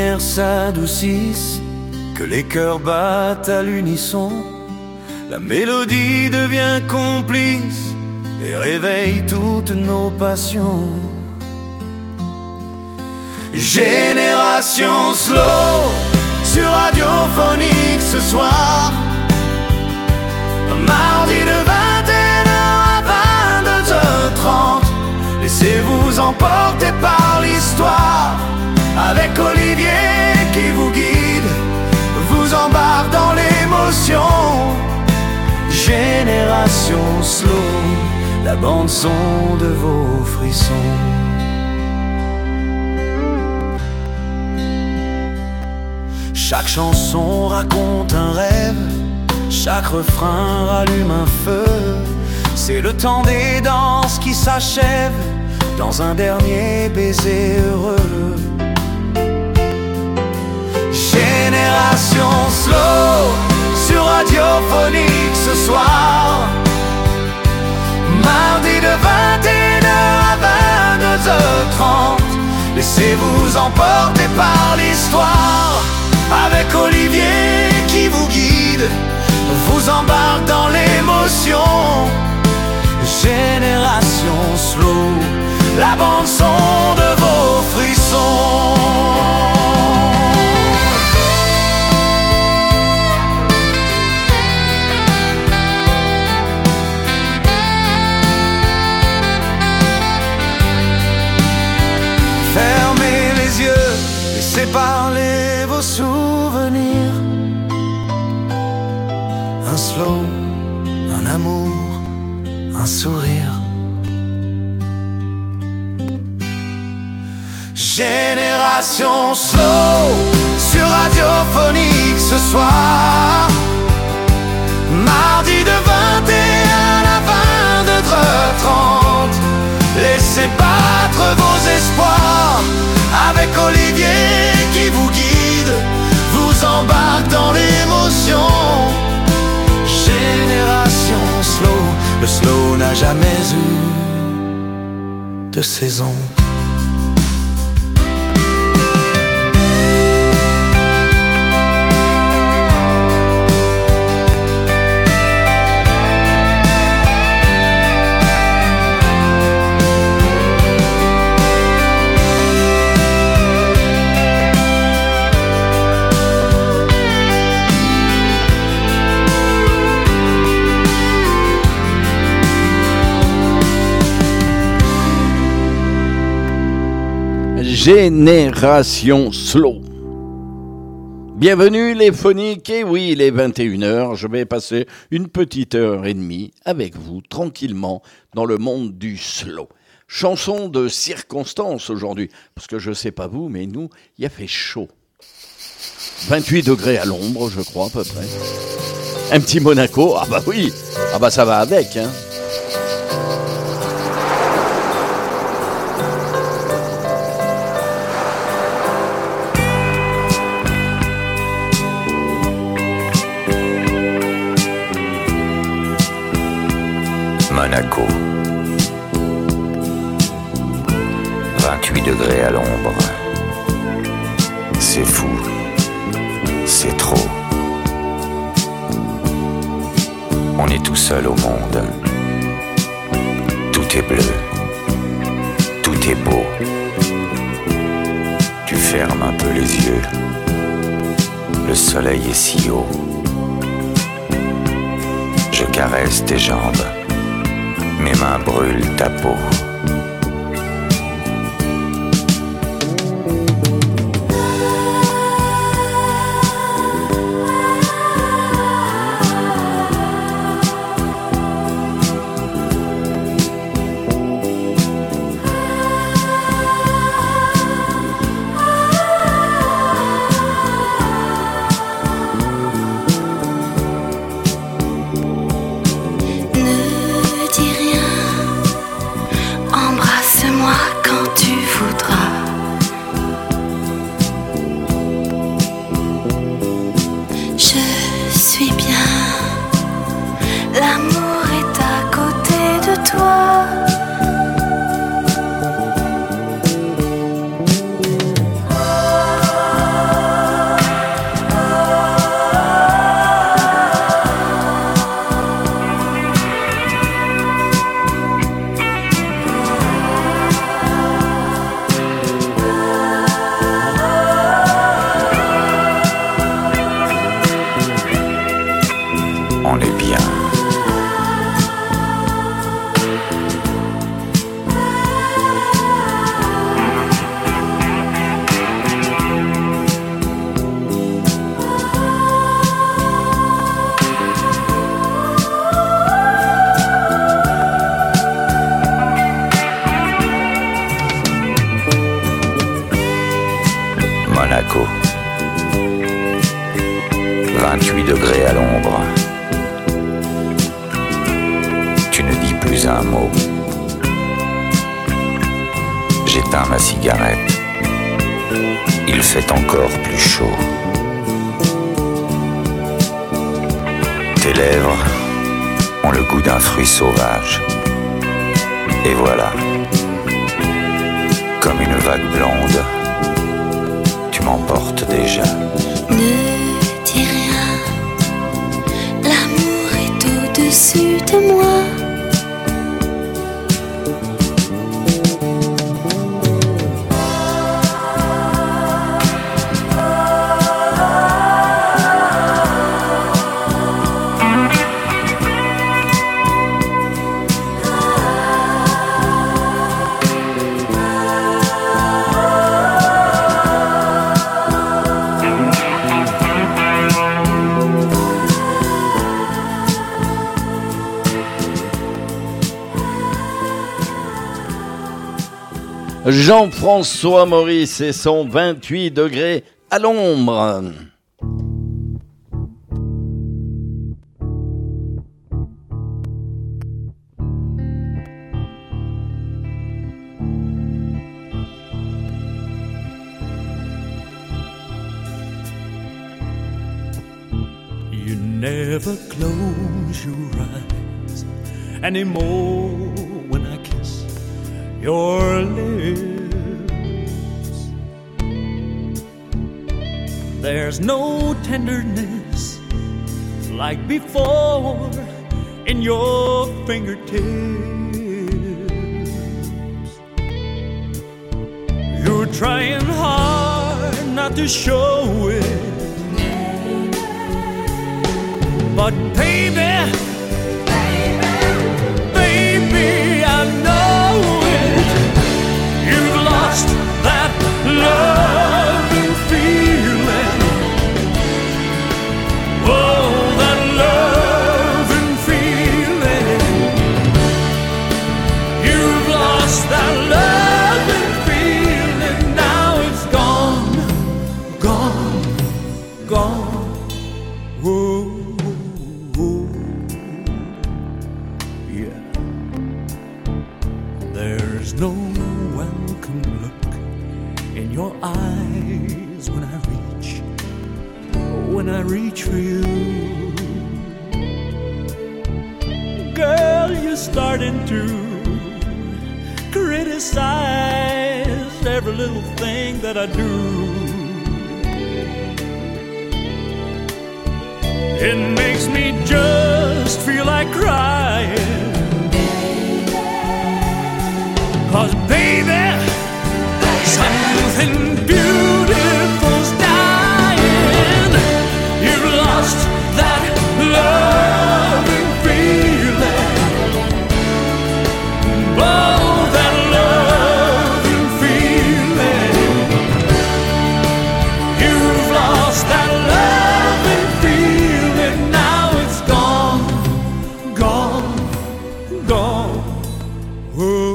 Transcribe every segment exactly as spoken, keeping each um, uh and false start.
lumières s'adoucissent, que les cœurs battent à l'unisson. La mélodie devient complice et réveille toutes nos passions. Génération slow sur Radiophonique ce soir, mardi de vingt et une heures à vingt-deux heures trente. Laissez-vous emporter par l'histoire, avec Olivier qui vous guide, vous embarque dans l'émotion. Génération slow, la bande son de vos frissons. Chaque chanson raconte un rêve, chaque refrain rallume un feu. C'est le temps des danses qui s'achève dans un dernier baiser heureux. Génération slow sur Radiophonique ce soir, mardi de vingt et une heures à vingt-deux heures trente. Laissez-vous emporter par l'histoire, avec Olivier qui vous guide, vous embarque dans l'émotion. Génération slow, la bande son de vos frissons. Fermez les yeux, laissez parler vos souvenirs. Un slow, un amour, un sourire. Génération slow sur Radiophonique ce soir, mardi de vingt et une à vingt-deux heures trente. Laissez battre vos espoirs, avec Olivier qui vous guide, vous embarque dans l'émotion. Génération slow, le slow n'a jamais eu de saison. Génération slow. Bienvenue les phoniques, et oui, il est vingt et une heures, je vais passer une petite heure et demie avec vous, tranquillement, dans le monde du slow. Chanson de circonstance aujourd'hui, parce que je sais pas vous, mais nous, il a fait chaud. vingt-huit degrés à l'ombre, je crois, à peu près. Un petit Monaco, ah bah oui, ah bah ça va avec, hein. Monaco, vingt-huit degrés à l'ombre. C'est fou, c'est trop. On est tout seul au monde. Tout est bleu, tout est beau. Tu fermes un peu les yeux. Le soleil est si haut. Je caresse tes jambes. Mes mains brûlent ta peau. Ne dis rien. vingt-huit degrés à l'ombre. Tu ne dis plus un mot. J'éteins ma cigarette. Il fait encore plus chaud. Tes lèvres ont le goût d'un fruit sauvage. Et voilà, comme une vague blonde, tu m'emportes déjà. Ne dis rien, l'amour est au-dessus de moi. Jean-François Maurice et son vingt-huit degrés à l'ombre. You never close your eyes anymore when I kiss your lips. There's no tenderness like before in your fingertips. You're trying hard not to show it, but baby, baby, baby, I know it. You've lost that loving feeling. Oh, that loving feeling. You've lost that loving feeling. Now it's gone, gone, gone. Whoa. There's no welcome look in your eyes when I reach, when I reach for you. Girl, you're starting to criticize every little thing that I do. It makes me just feel like crying. 'Cause baby, something beautiful's dying. You've lost that loving feeling. Oh, that loving feeling. You've lost that loving feeling. Now it's gone, gone, gone. Whoa.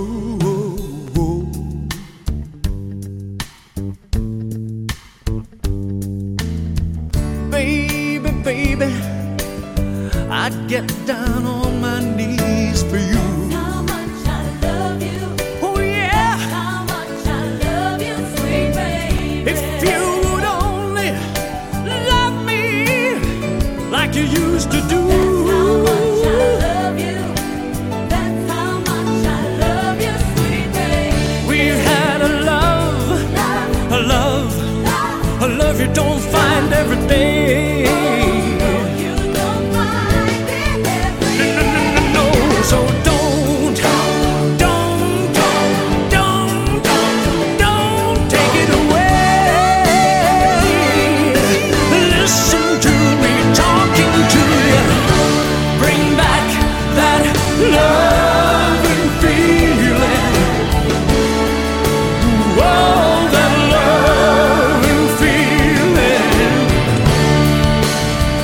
Baby, I'd get down on my knees for you. How much I love you. Oh yeah. How much I love you, sweet baby. If you would only love me like you used to do. That's how much I love you. That's how much I love you, sweet baby. We've had a love, a love, a love you don't find every day. So don't, don't, don't, don't, don't, don't take it away. Listen to me talking to you. Bring back that loving feeling. Oh, that loving feeling.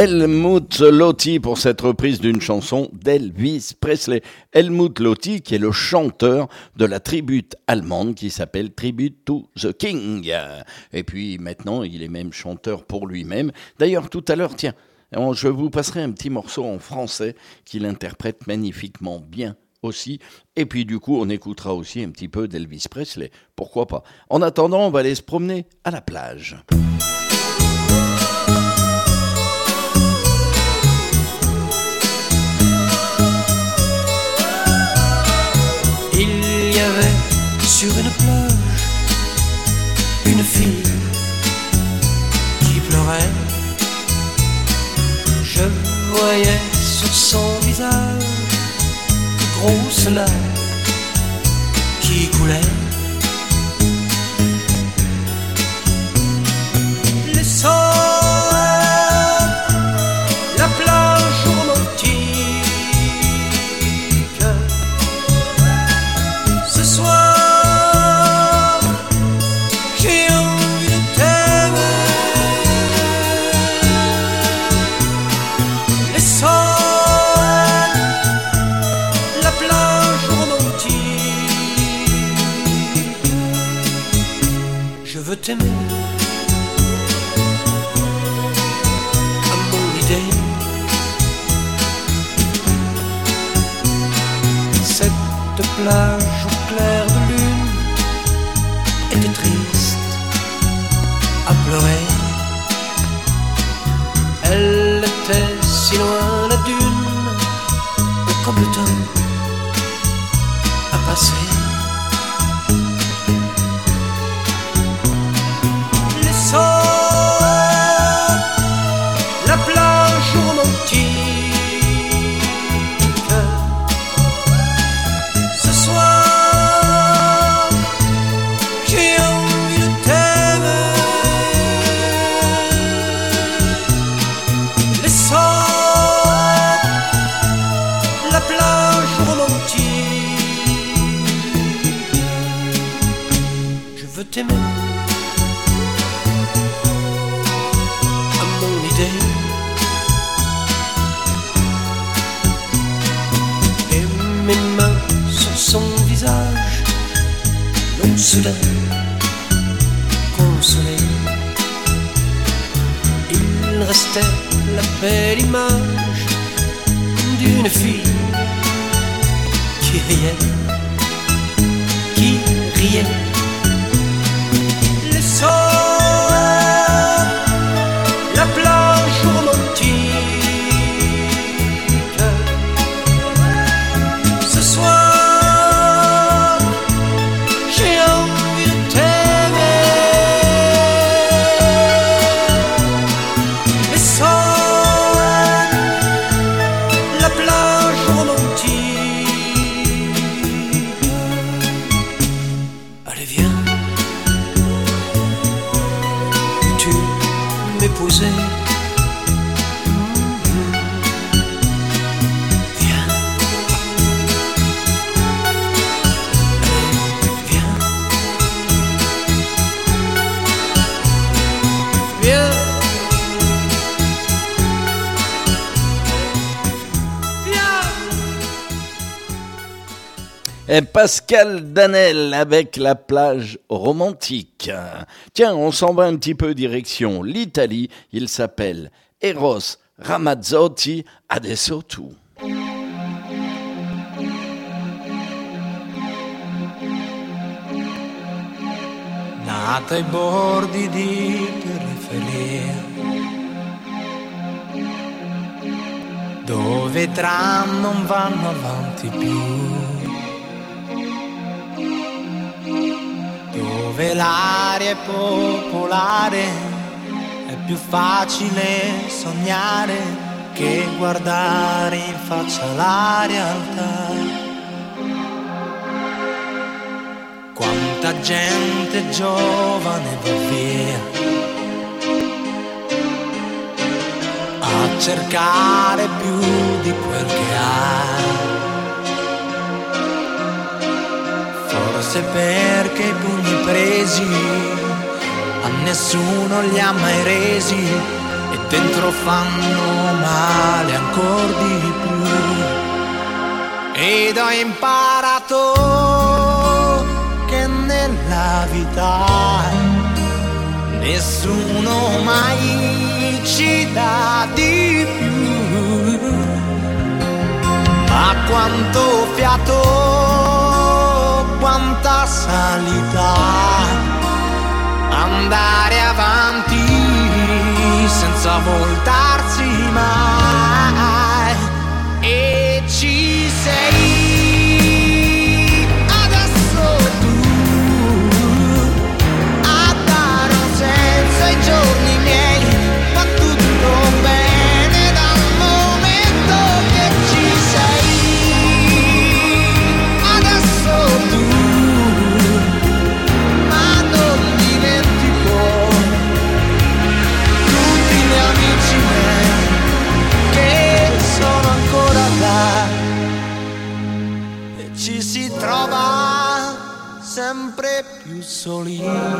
Helmut Lotti pour cette reprise d'une chanson d'Elvis Presley. Helmut Lotti qui est le chanteur de la tribute allemande qui s'appelle Tribute to the King. Et puis maintenant, il est même chanteur pour lui-même. D'ailleurs, tout à l'heure, tiens, je vous passerai un petit morceau en français qu'il interprète magnifiquement bien aussi. Et puis du coup, on écoutera aussi un petit peu d'Elvis Presley. Pourquoi pas? En attendant, on va aller se promener à la plage. Il y avait sur une plage une fille qui pleurait. Je voyais sur son visage de grosses larmes qui coulaient. Laissant la plage romantique, ce soir j'ai envie de t'aimer. Laissant la plage romantique, je veux t'aimer à mon idée. Cette plage au clair de lune était triste à pleurer. Elle était si loin la dune, comme le temps a passé. Laissant la plage romantique, ce soir j'ai envie de t'aimer. Laissant la plage romantique, je veux t'aimer à mon idée. Et mes mains sur son visage l'ont soudain consolé. Il restait la belle image d'une fille qui riait, qui riait. Laissant la plage romantique, ce soir j'ai envie de t'aimer. Laissant la plage romantique, allez viens, tu m'épouser. Viens, allez viens, viens, viens. Et Pascal Danel avec la plage romantique. Tiens, on s'en va un petit peu direction l'Italie. Il s'appelle Eros Ramazzotti, adesso tu. Nata ai bordi di periferia, dove i tram non vanno avanti più, dove l'aria è popolare, è più facile sognare che guardare in faccia la realtà. Quanta gente giovane va via a cercare più di quel che ha, forse perché i pugni presi a nessuno li ha mai resi e dentro fanno male ancor di più. Ed ho imparato che nella vita nessuno mai ci dà di più. Ma quanto fiato, quanta salita, andare avanti senza voltarsi mai. E ci sei adesso tu a dare un senso ai giorni miei, ma tutto bene dal momento che ci sei adesso tu. Ma non dimentico tutti gli amici miei che sono ancora là, e ci si trova sempre più soli.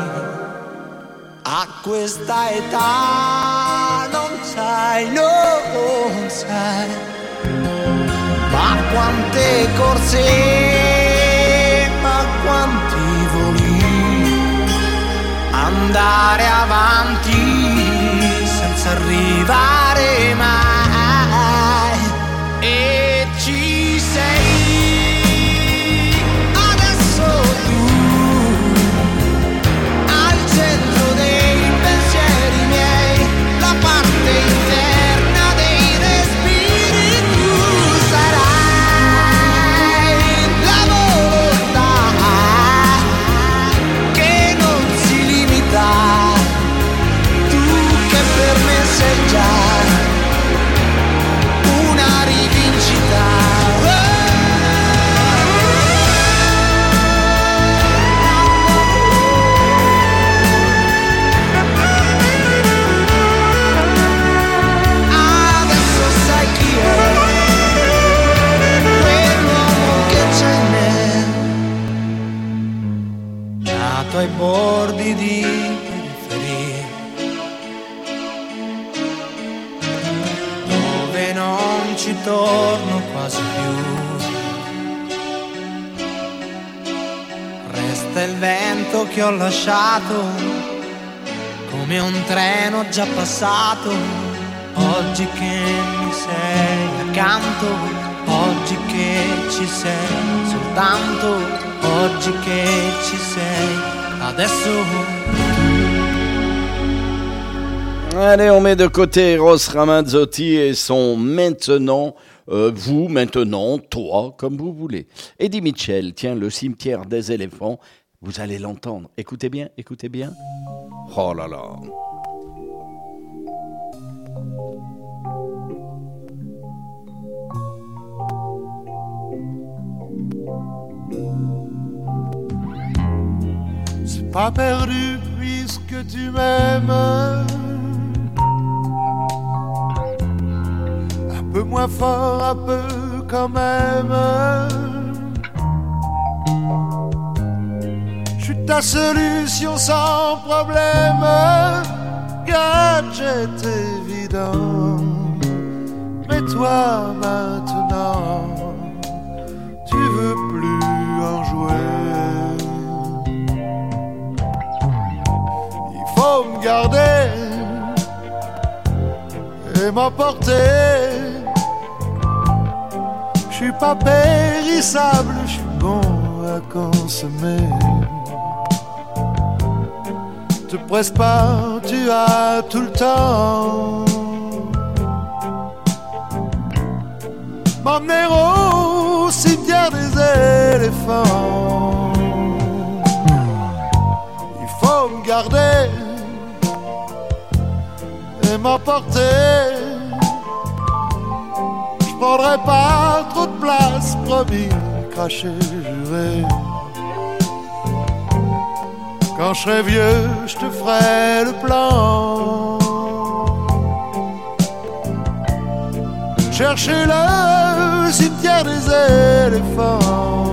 A questa età non sai, non sai, ma quante corse, ma quanti voli, andare avanti senza arrivare mai. E ci sei adesso tu al centro dei pensieri miei, la parte interna dei respiri. Tu sarai la volontà che non si limita, tu che per me sei già una rivincita. Adesso sai chi è quell'uomo che c'è in me, nato ai bordi di periferie, dove non ci torno quasi più. Resta il vento che ho lasciato, come un treno già passato. Oggi che mi sei accanto, oggi che ci sei soltanto, oggi che ci sei adesso. Allez, on met de côté Eros Ramazzotti et son maintenant, euh, vous, maintenant, toi, comme vous voulez. Eddie Mitchell, tiens, le cimetière des éléphants, vous allez l'entendre. Écoutez bien, écoutez bien. Oh là là. C'est pas perdu puisque tu m'aimes. Un peu moins fort, un peu quand même. Je suis ta solution sans problème. Gadget évident. Mais toi maintenant, tu veux plus en jouer. Il faut me garder et m'emporter. Je suis pas périssable, je suis bon à consommer. Te presse pas, tu as tout le temps. M'emmener au cimetière des éléphants. Il faut me garder et m'emporter. Je prendrai pas trop de place, promis, craché, juré. Quand je serai vieux, je te ferai le plan. Chercher le cimetière des éléphants.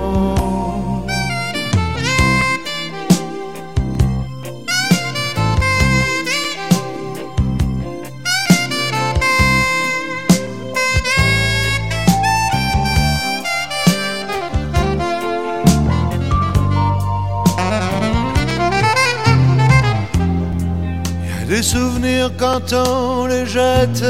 Les souvenirs quand on les jette,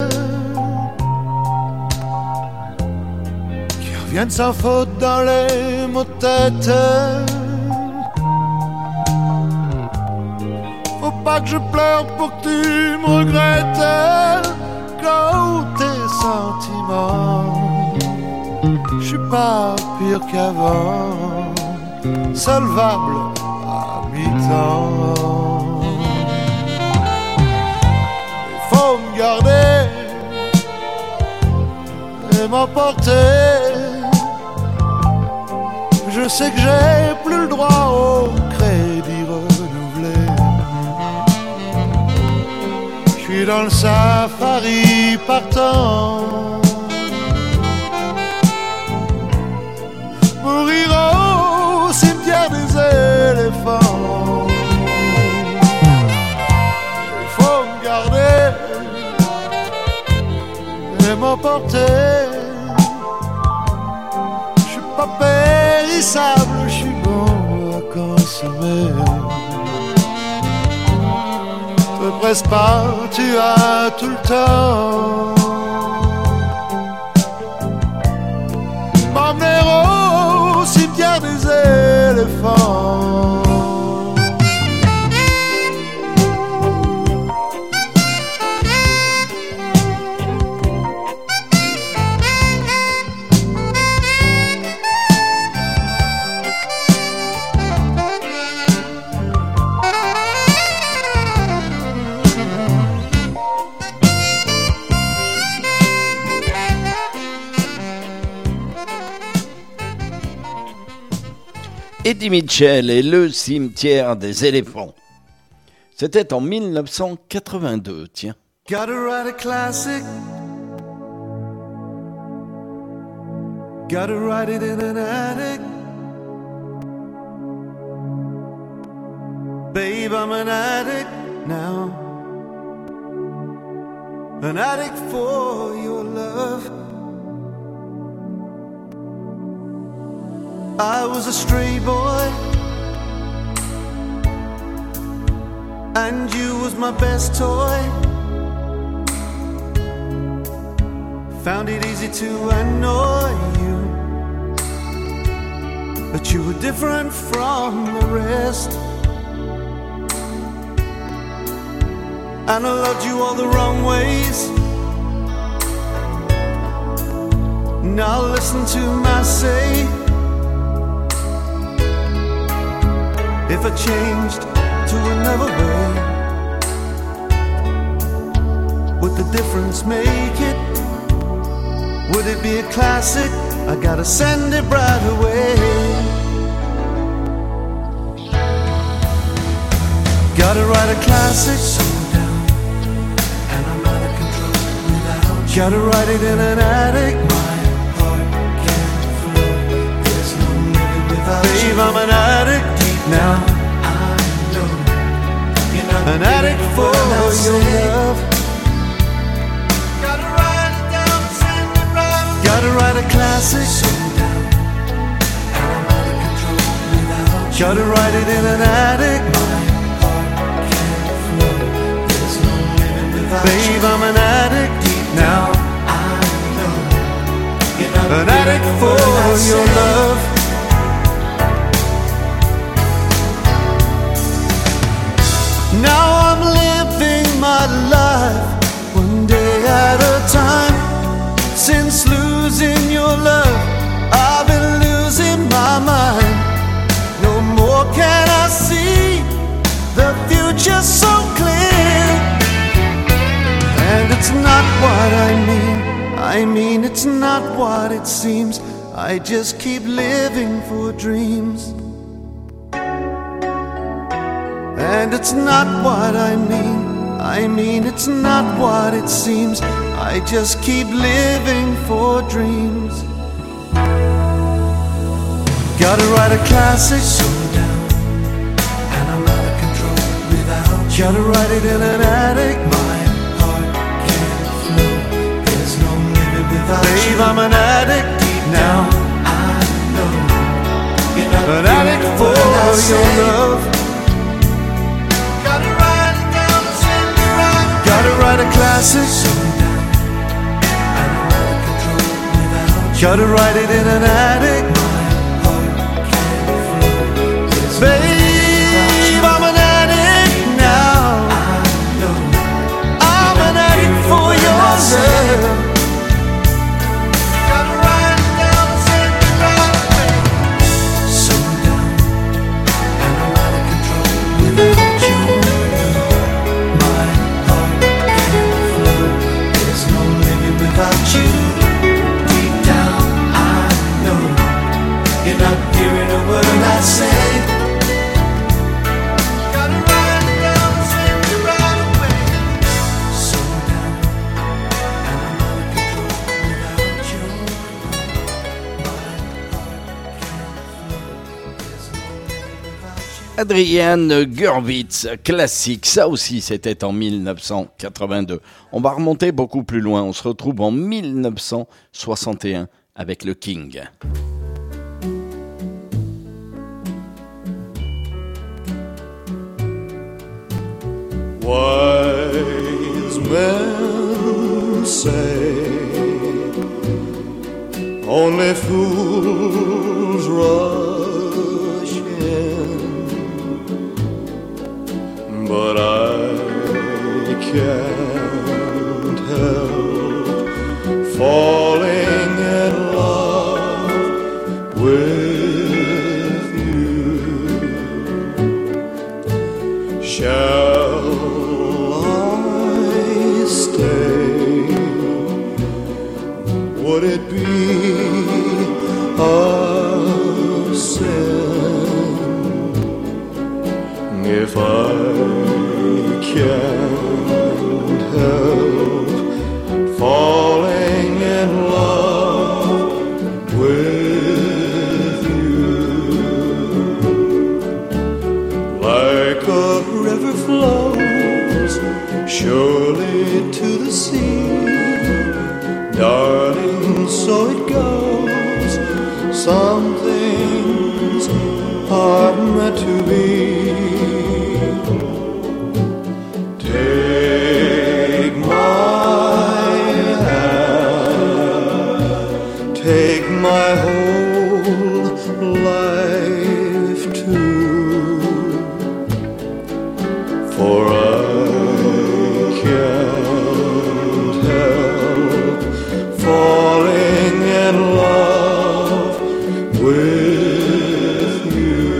qui reviennent sans faute dans les mots-têtes. Faut pas que je pleure pour que tu me regrettes. Quand tes sentiments, je suis pas pire qu'avant, solvable à mi-temps. Il faut me garder et m'emporter. Je sais que j'ai plus le droit au crédit renouvelé. Je suis dans le safari partant, mourir au cimetière des éléphants. Il faut me garder et m'emporter. Je suis pas périssable, je suis bon à consommer. Te presse pas, tu as tout le temps. M'emmener au cimetière des éléphants. Eddie Mitchell et le cimetière des éléphants. C'était en mille neuf cent quatre-vingt-deux, tiens. Gotta write a classic. Gotta write it in an attic. Babe, I'm an addict now. An addict for your love. I was a stray boy, and you was my best toy. Found it easy to annoy you, but you were different from the rest. And I loved you all the wrong ways. Now listen to my say. If I changed to another way, would the difference make it? Would it be a classic? I gotta send it right away. Gotta write a classic, slow down, and I'm out of control without you. Gotta write it in an attic. My heart can't flow. There's no living without you. Babe, I'm an addict. Now I know you're not an addict for your love. Gotta write it down, send it right. Gotta write a classic. Slow down, and I'm out of control without you. Gotta write it in an attic. My heart can't flow. There's no living without you. Babe, I'm an addict. Deep now I know you're not an addict for your love. Now I'm living my life one day at a time. Since losing your love, I've been losing my mind. No more can I see the future so clear. And it's not what I mean, I mean it's not what it seems. I just keep living for dreams. And it's not what I mean, I mean it's not what it seems. I just keep living for dreams. Gotta write a classic, slow down, and I'm out of control without you. Gotta write it in an attic. My heart can't flow. There's no living without you. Babe, I'm an addict deep now. I know you're not an addict for your love. Gotta write it down, send classic. Gotta write it in an attic. Babe, I'm an addict now. I'm an addict for your love. Gotta write it down and send it right away. So down and I'm out of control without you. My heart can't flow. There's no living without you. Deep down I know you're not hearing a word I say. Gotta write it down and send it right away. So down and I'm out of control without you. My heart can't flow. There's no living without you. Adrian Gurwitz, classique, ça aussi c'était en mille neuf cent quatre-vingt-deux. On va remonter beaucoup plus loin, on se retrouve en mille neuf cent soixante et un avec le King. Wise men say only fools rush in, but I can't help falling in love with you. Shall I stay? Would it be a sin if I can't help falling in love with you? Like a river flows surely to the sea, darling, so it goes. Some things are meant to be. Take my hand, take my whole life too, for I can't help falling in love with you.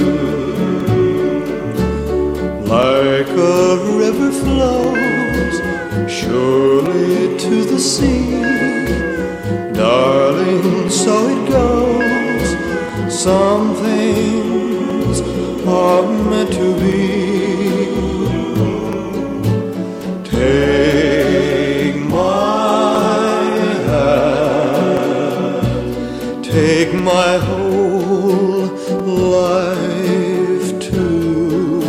Like a river flows surely to the sea, darling, so it goes. Some things are meant to be. Take my hand, take my whole life too,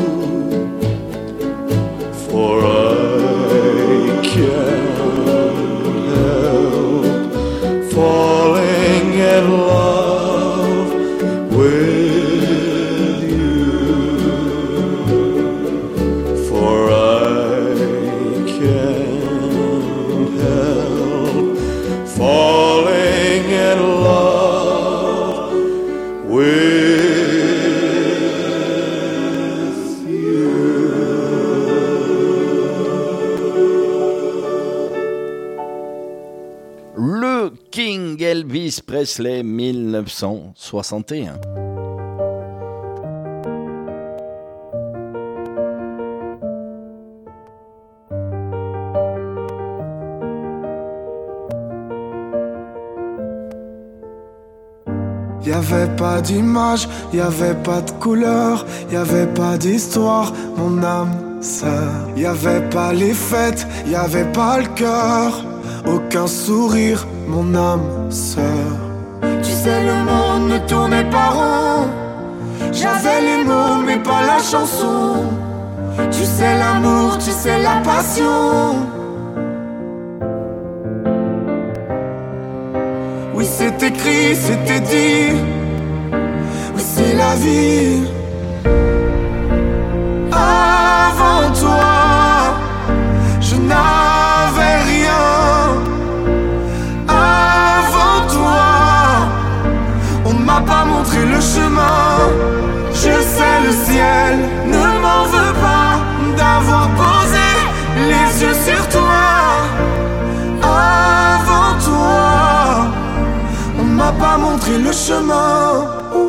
for I can't help falling in love with you, for I can't help falling in love with Le King Elvis Presley, mille neuf cent soixante et un. Y'avait pas d'image, y'avait pas de couleur, y'avait pas d'histoire, mon âme sœur. Y'avait pas les fêtes, y'avait pas le cœur, aucun sourire, mon âme sœur. Tu sais, le monde ne tournait pas rond, j'avais les mots mais pas la chanson. Tu sais l'amour, tu sais la passion. Oui, c'est écrit, c'était dit. Oui, c'est la vie. Avant toi, je n'avais montré le chemin.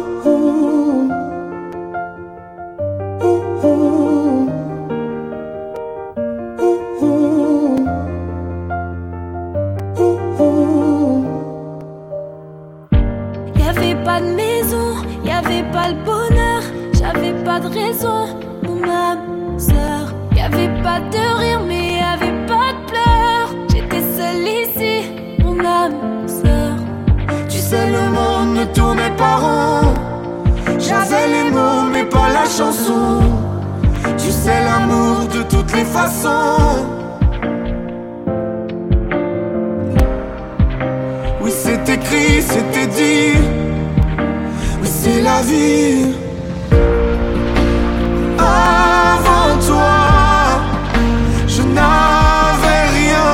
Y'avait pas de maison, y'avait pas le bonheur, j'avais pas de raison, mon âme sœur. Y'avait pas de rire, mais y'avait pas de pleurs. J'étais seule ici, mon âme sœur. Tu sais, le monde ne tournait pas rond. J'avais les mots, mais pas la chanson. Tu sais, l'amour de toutes les façons. Oui, c'est écrit, c'était dit. Oui, c'est la vie. Avant toi, je n'avais rien.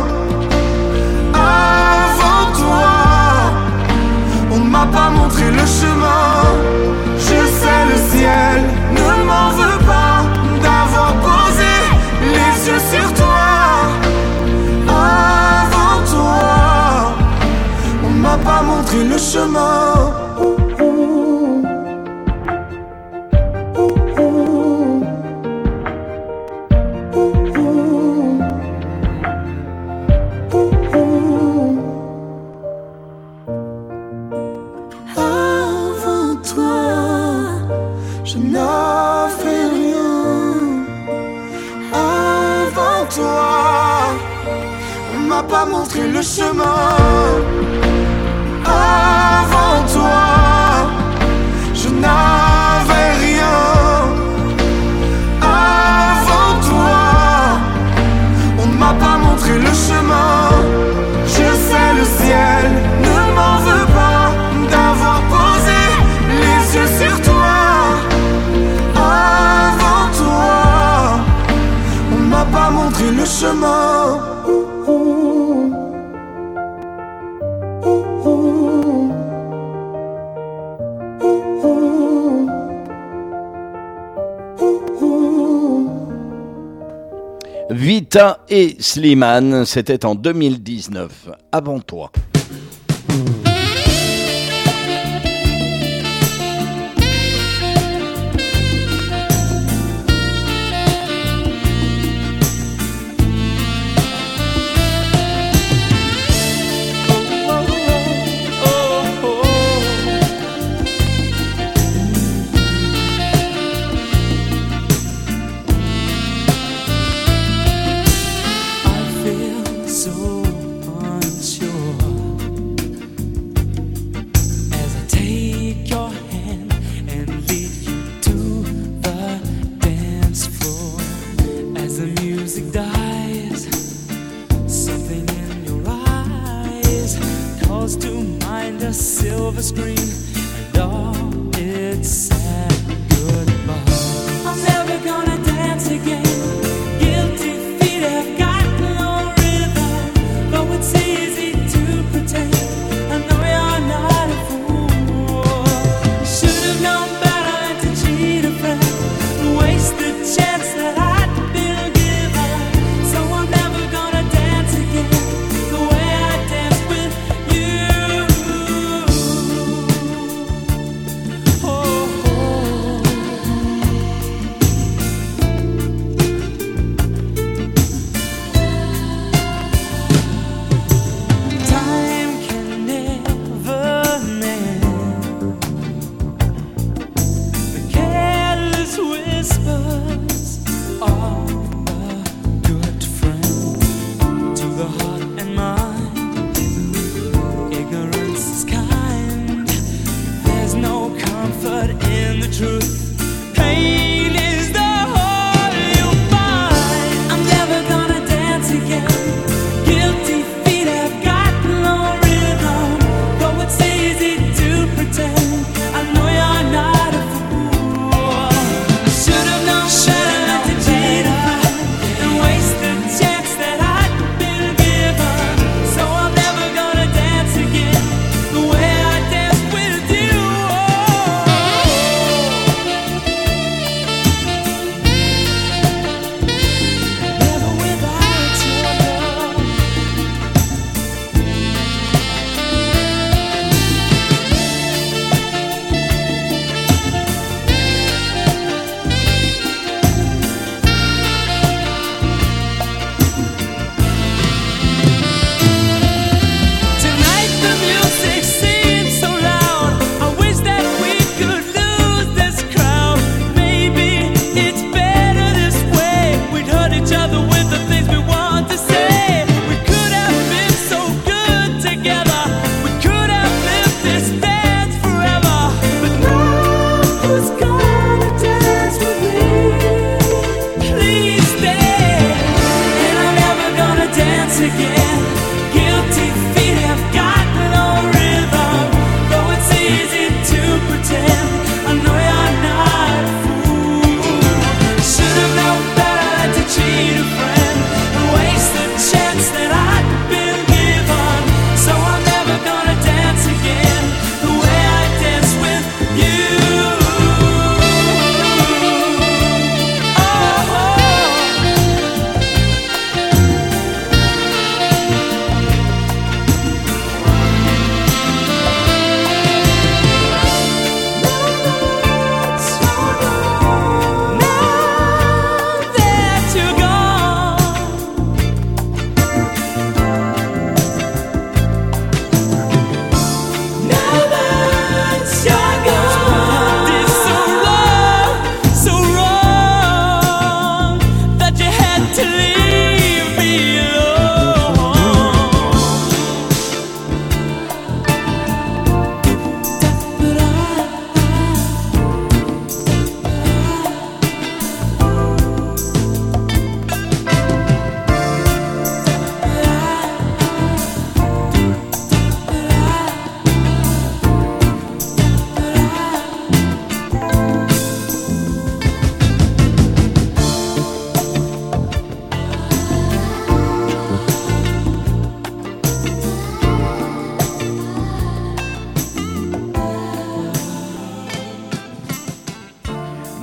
Avant toi, on m'a pas montré le chemin. Je sais, le ciel ne m'en veut pas d'avoir posé les yeux sur toi. Avant toi, on m'a pas montré le chemin. Avant toi, je n'avais rien. Avant toi, on m'a pas montré le chemin. Avant toi, je n'avais rien. Avant toi, on m'a pas montré le chemin. Je sais, le ciel ne m'en veut pas d'avoir posé les yeux sur toi. Avant toi, on m'a pas montré le chemin. Vita et Slimane, c'était en deux mille dix-neuf. Avant toi. So unsure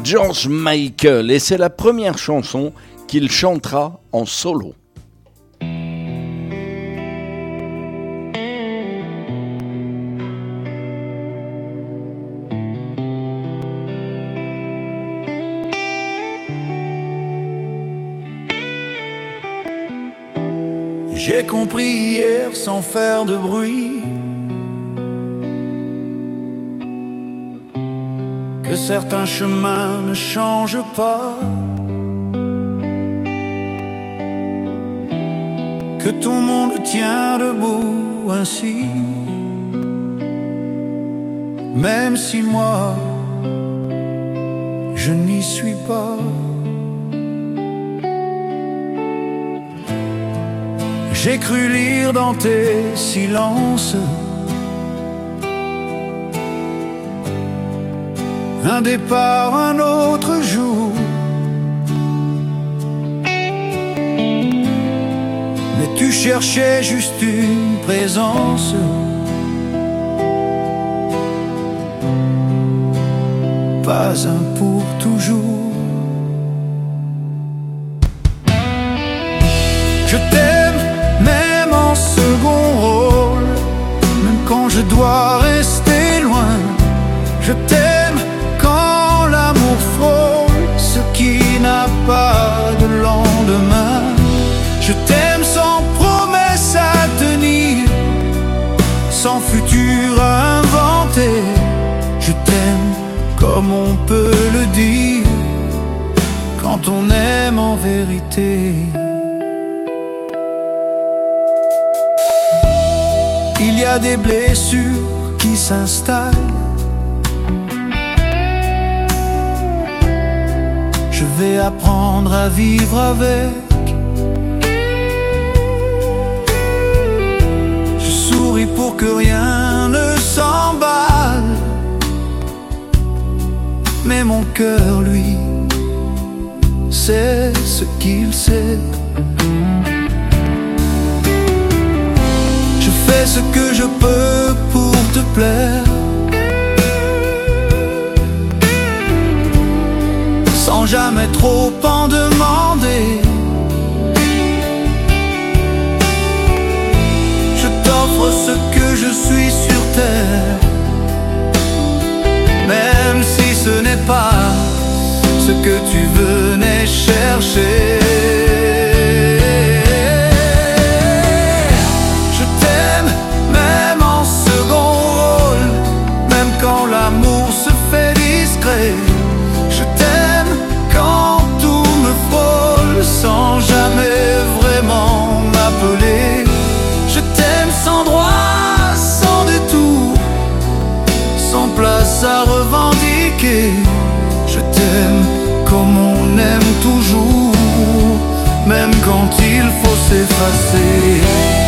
George Michael, et c'est la première chanson qu'il chantera en solo. J'ai compris hier sans faire de bruit que certains chemins ne changent pas, que tout le monde tient debout ainsi, même si moi je n'y suis pas. J'ai cru lire dans tes silences un départ, un autre jour. Mais tu cherchais juste une présence, pas un pour toujours. Je t'aime même en second rôle, même quand je dois rester loin. Je t'aime quand l'amour frôle ce qui n'a pas de lendemain. Je t'aime sans promesse à tenir, sans futur à inventer. Je t'aime comme on peut le dire, quand on aime en vérité. Il y a des blessures qui s'installent, je vais apprendre à vivre avec. Je souris pour que rien ne s'emballe, mais mon cœur, lui, sait ce qu'il sait. Je fais ce que je peux pour te plaire, sans jamais trop en demander. Je t'offre ce que je suis sur terre, même si ce n'est pas ce que tu venais chercher. Je t'aime même en second rôle, même quand l'amour se fait discret. Je t'aime quand tout me frôle, sans jamais vraiment m'appeler. Je t'aime sans droit, sans détour, sans place à revendiquer. Je t'aime comme on aime toujours, même quand il faut s'effacer.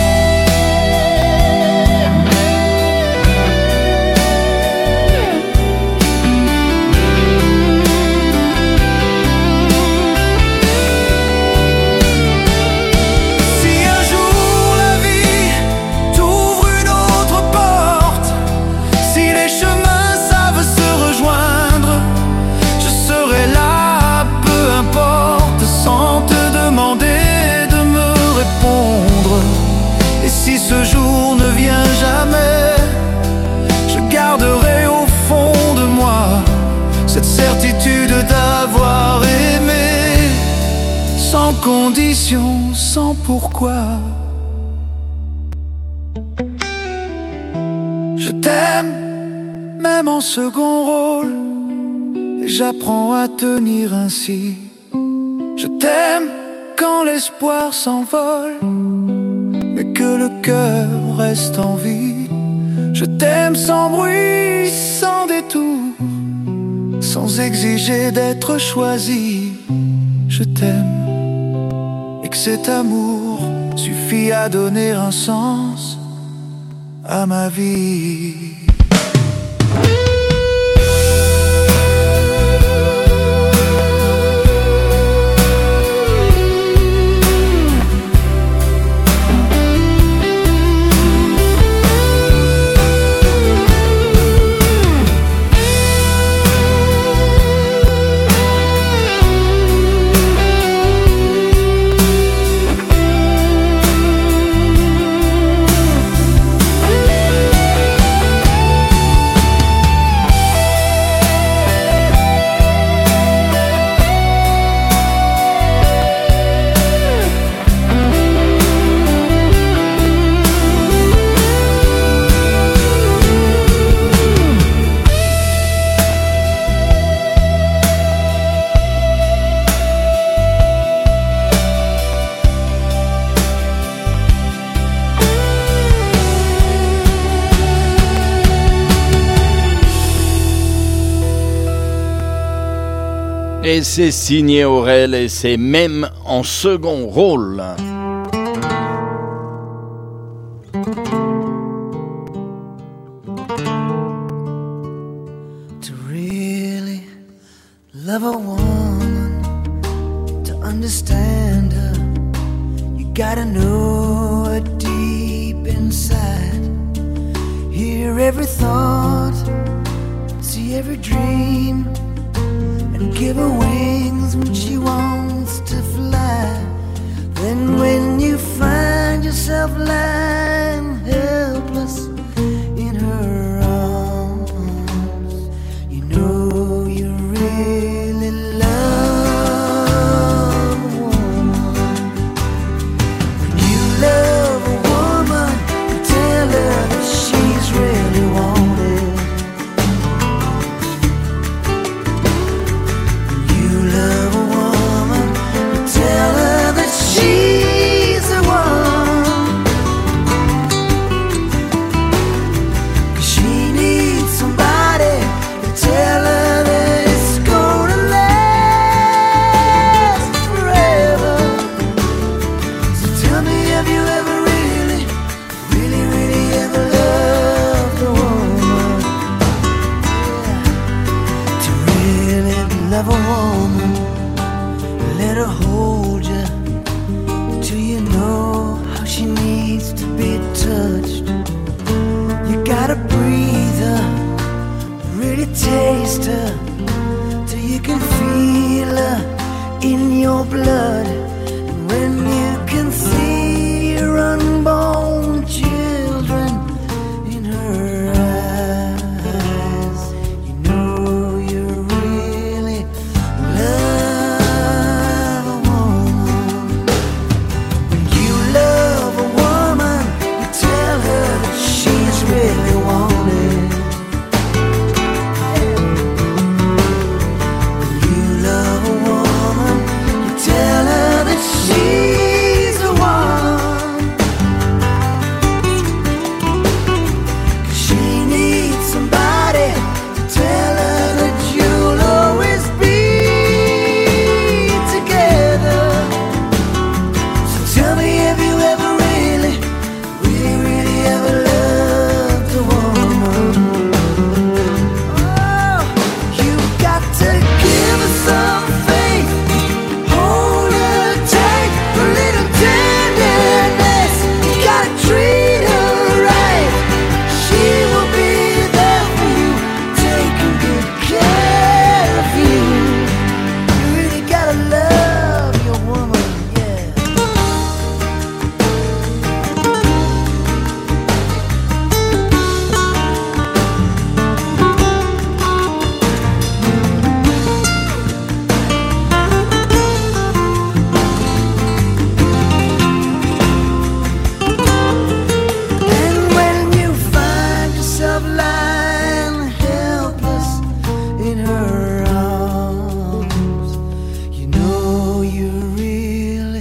Si ce jour ne vient jamais, je garderai au fond de moi cette certitude d'avoir aimé, sans condition, sans pourquoi. Je t'aime même en second rôle, et j'apprends à tenir ainsi. Je t'aime quand l'espoir s'envole, mais que le cœur reste en vie. Je t'aime sans bruit, sans détour, sans exiger d'être choisi. Je t'aime, et que cet amour suffit à donner un sens à ma vie. Et c'est signé Aurel et c'est même en second rôle. To really love a woman, to understand her, you gotta know her deep inside. Hear every thought, see every dream, and give her wings when she wants to fly. Then when you find yourself lying helpless in her arms, you know you really love a woman. When you love a woman, you tell her that she's really wanted. Love a woman, tell her that she's the one. 'Cause she needs somebody to tell her that it's gonna last forever. So tell me, have you ever really, really, really ever loved a woman? Yeah. To really love a woman, let her hold you till you know how she needs to be touched. You gotta breathe her, really taste her, till you can feel her in your blood. And when you can see your unborn children in her eyes, you know you're really love a woman. When you love a woman, you tell her that she's really wanted. When you love a woman, you tell her that she's the one. 'Cause she needs somebody to tell her that you'll always be together. So tell me, have you ever really, really, really ever loved a woman? Oh, you got to give her some faith, hold her tight, a little tenderness. You gotta treat her right. She will be there for you, taking good care of you. You really gotta love your woman, yeah. And when you find yourself lying helpless in her arms, you know you really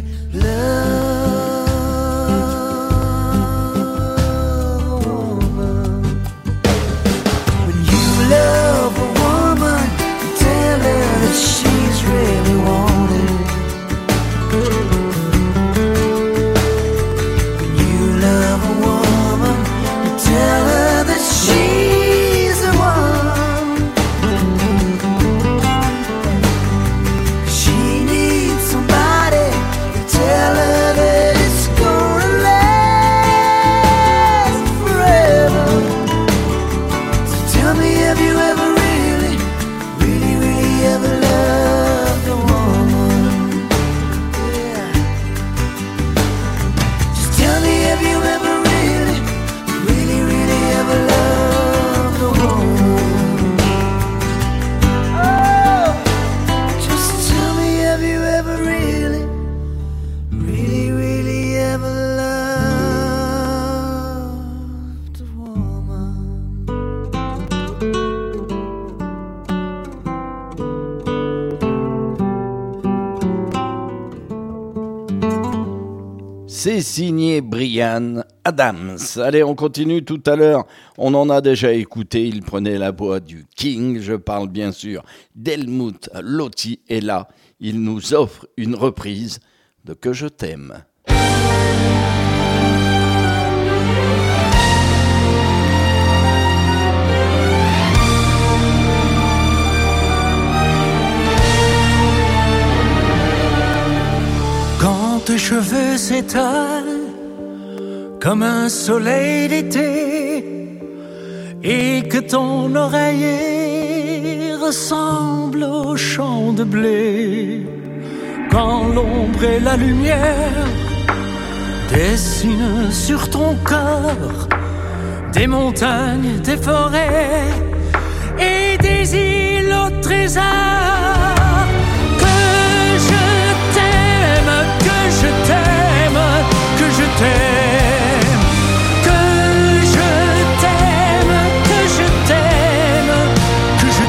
love a woman. When you love a woman, you tell her that she's really wanted. When you love a woman, you tell her that she's the one. She needs somebody to tell her that it's gonna last forever. So tell me, have you ever really, really, really ever loved a woman? Yeah. Just tell me, have you ever really, really, really ever loved a woman? Oh, just tell me, have you ever really, really, really ever loved a woman? C'est signé Brian Adams. Allez, on continue tout à l'heure. On en a déjà écouté. Il prenait la voix du King. Je parle bien sûr d'Helmut Lotti. Et là, il nous offre une reprise de Que je t'aime. Quand tes cheveux s'étalent comme un soleil d'été et que ton oreiller ressemble au champ de blé, quand l'ombre et la lumière dessinent sur ton corps des montagnes, des forêts et des îles au trésor. Que je t'aime, que je t'aime, que je t'aime, que je t'aime, que je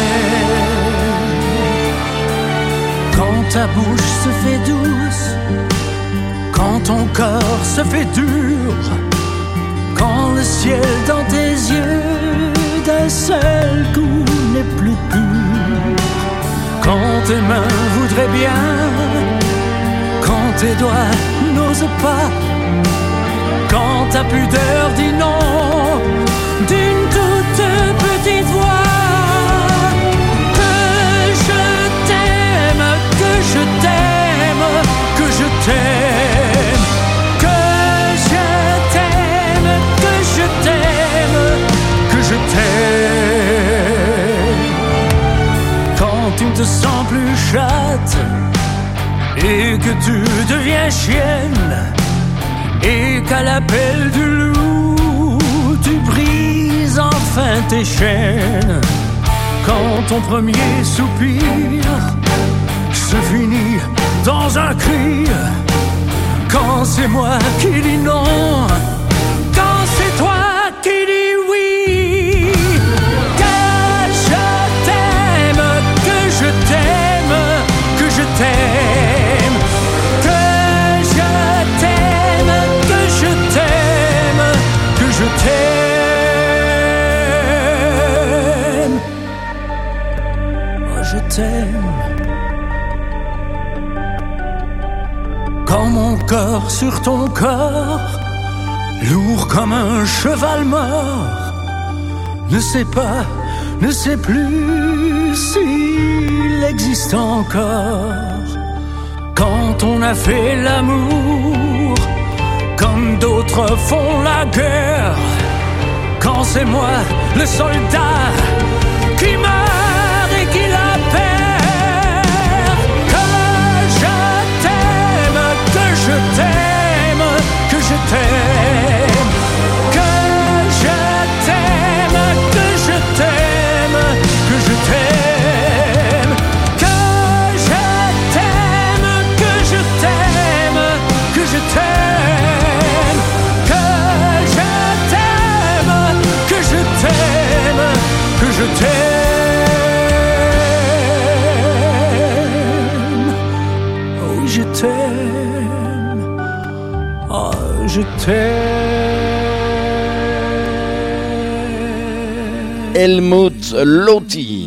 t'aime. Quand ta bouche se fait douce, quand ton corps se fait dur, quand le ciel dans tes yeux d'un seul coup n'est plus pur, quand tes mains voudraient bien, quand tes doigts n'osent pas, quand ta pudeur dit non d'une toute petite voix. Que je t'aime, que je t'aime, que je t'aime, que je t'aime, que je t'aime, que je t'aime. Quand tu ne te sens plus chatte et que tu deviens chienne, et qu'à l'appel du loup tu brises enfin tes chaînes, quand ton premier soupir se finit dans un cri, quand c'est moi qui dis non, quand c'est toi qui dis oui. Que je t'aime, que je t'aime, que je t'aime, que je t'aime, que je t'aime, que je t'aime. Moi je t'aime. Quand mon corps sur ton corps, lourd comme un cheval mort, ne sait pas, ne sait plus s'il existe encore. Quand on a fait l'amour, comme d'autres font la guerre, quand c'est moi le soldat qui meurt et qui la perd. Que je t'aime, que je t'aime, que je t'aime, que je t'aime, que je t'aime, que je t'aime, que je t'aime, que je t'aime, que je t'aime, que je t'aime, que je t'aime, que je t'aime. Oui, je t'aime. Oh, je t'aime. Helmut Lotti.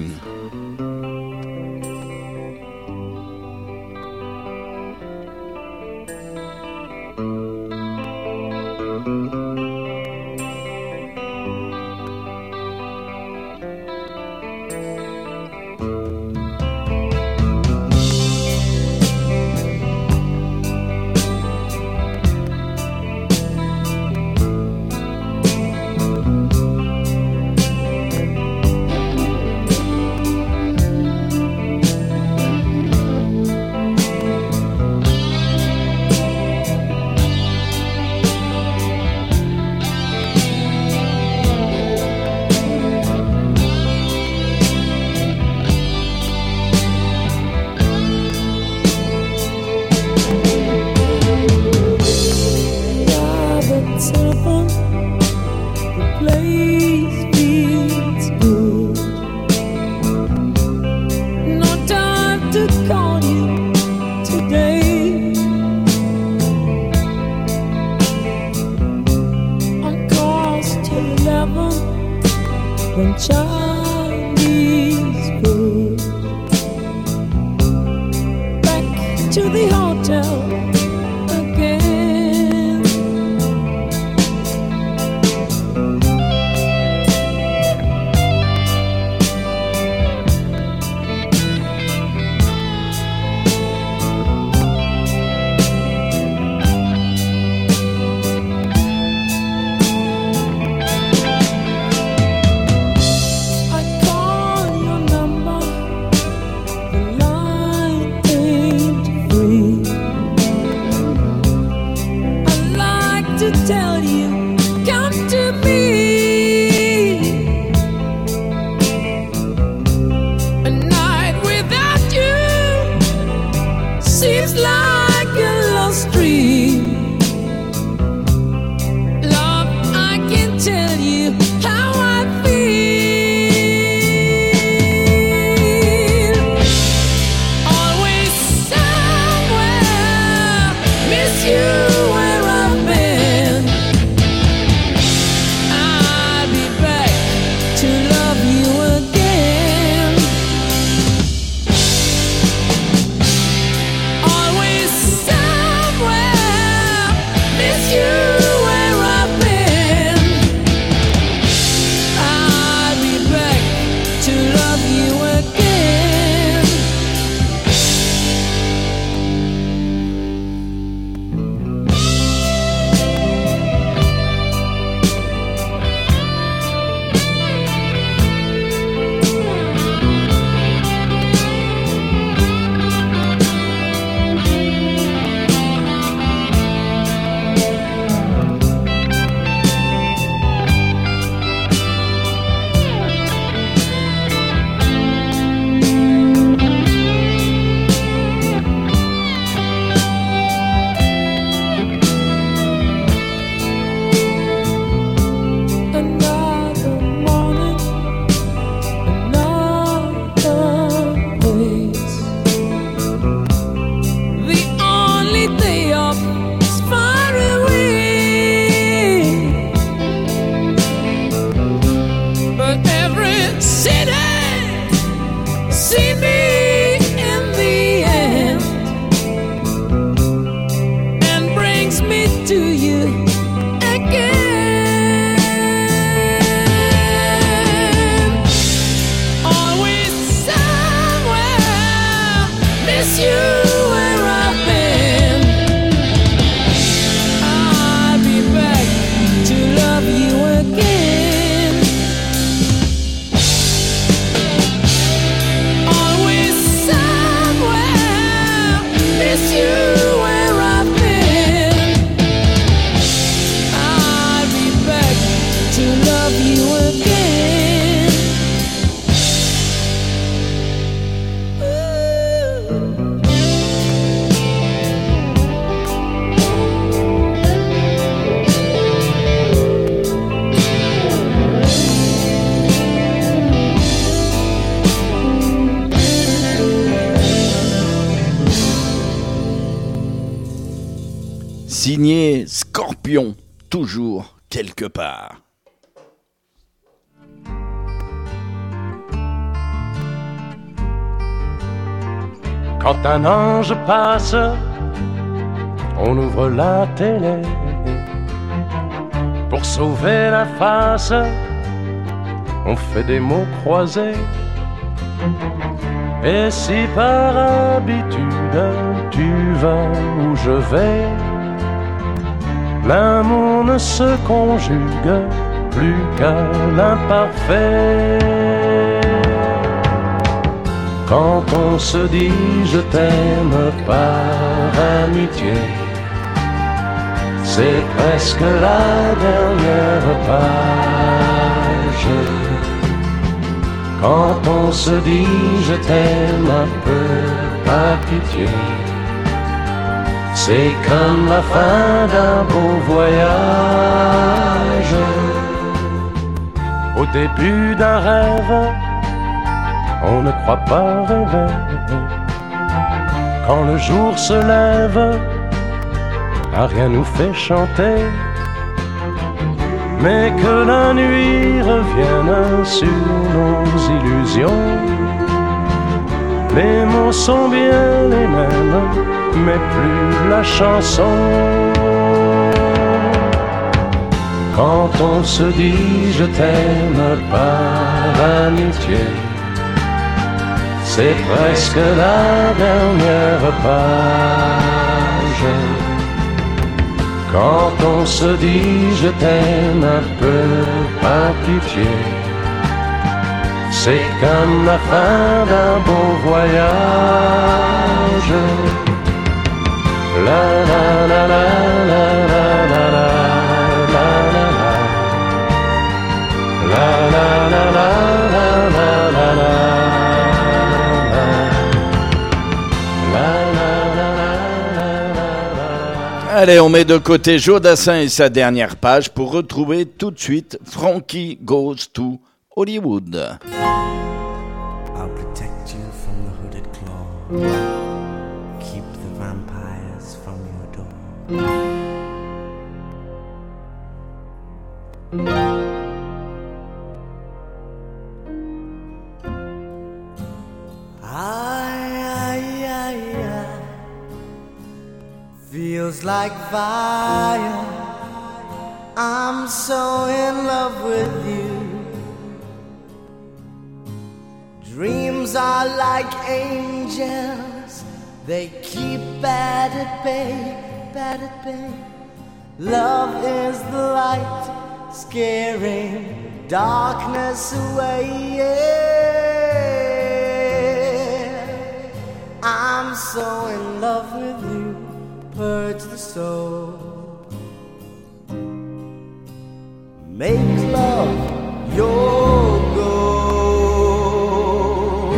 and Chinese food. Back to the hotel again. I call your number, the line ain't free. I like to tell you, come to me. A night without you seems like a lost dream. Love, I can tell you how I feel. Always somewhere, miss you where I've been. I'll be back to love you again. Always somewhere, miss you where I've been. I'll be back to love you again. Another morning, another place. The only day off is far away, but every city see me in the end and brings me to you again. Always somewhere, miss you where I've been. I'll be back to love you again. Always somewhere, miss you where I've been. I'll be back to love you again. Ooh. Signé Scorpion, toujours quelque part. Quand un ange passe, on ouvre la télé pour sauver la face. On fait des mots croisés. Et si par habitude tu vas où je vais, l'amour ne se conjugue plus qu'à l'imparfait. Quand on se dit je t'aime par amitié, c'est presque la dernière page. Quand on se dit je t'aime un peu par pitié, c'est comme la fin d'un beau voyage. Au début d'un rêve, on ne croit pas rêver. Quand le jour se lève, ah, rien nous fait chanter. mais que la nuit revienne sur nos illusions. Les mots sont bien les mêmes, mais plus la chanson. Quand on se dit je t'aime par amitié, c'est presque la dernière page. Quand on se dit je t'aime un peu par pitié, c'est comme la fin d'un beau voyage. La la la la la la la la la la la la la la la la la. Allez, on met de côté Joe Dassin et sa dernière page pour retrouver tout de suite Frankie Goes to Hollywood. I'll protect you from the hooded claw. Keep the vampires from your door. Feels like fire. I'm so in love with you. Dreams are like angels. They keep bad at bay, bad at bay. Love is the light, scaring darkness away. Yeah. I'm so in love with you. Purge the soul. Make love your goal.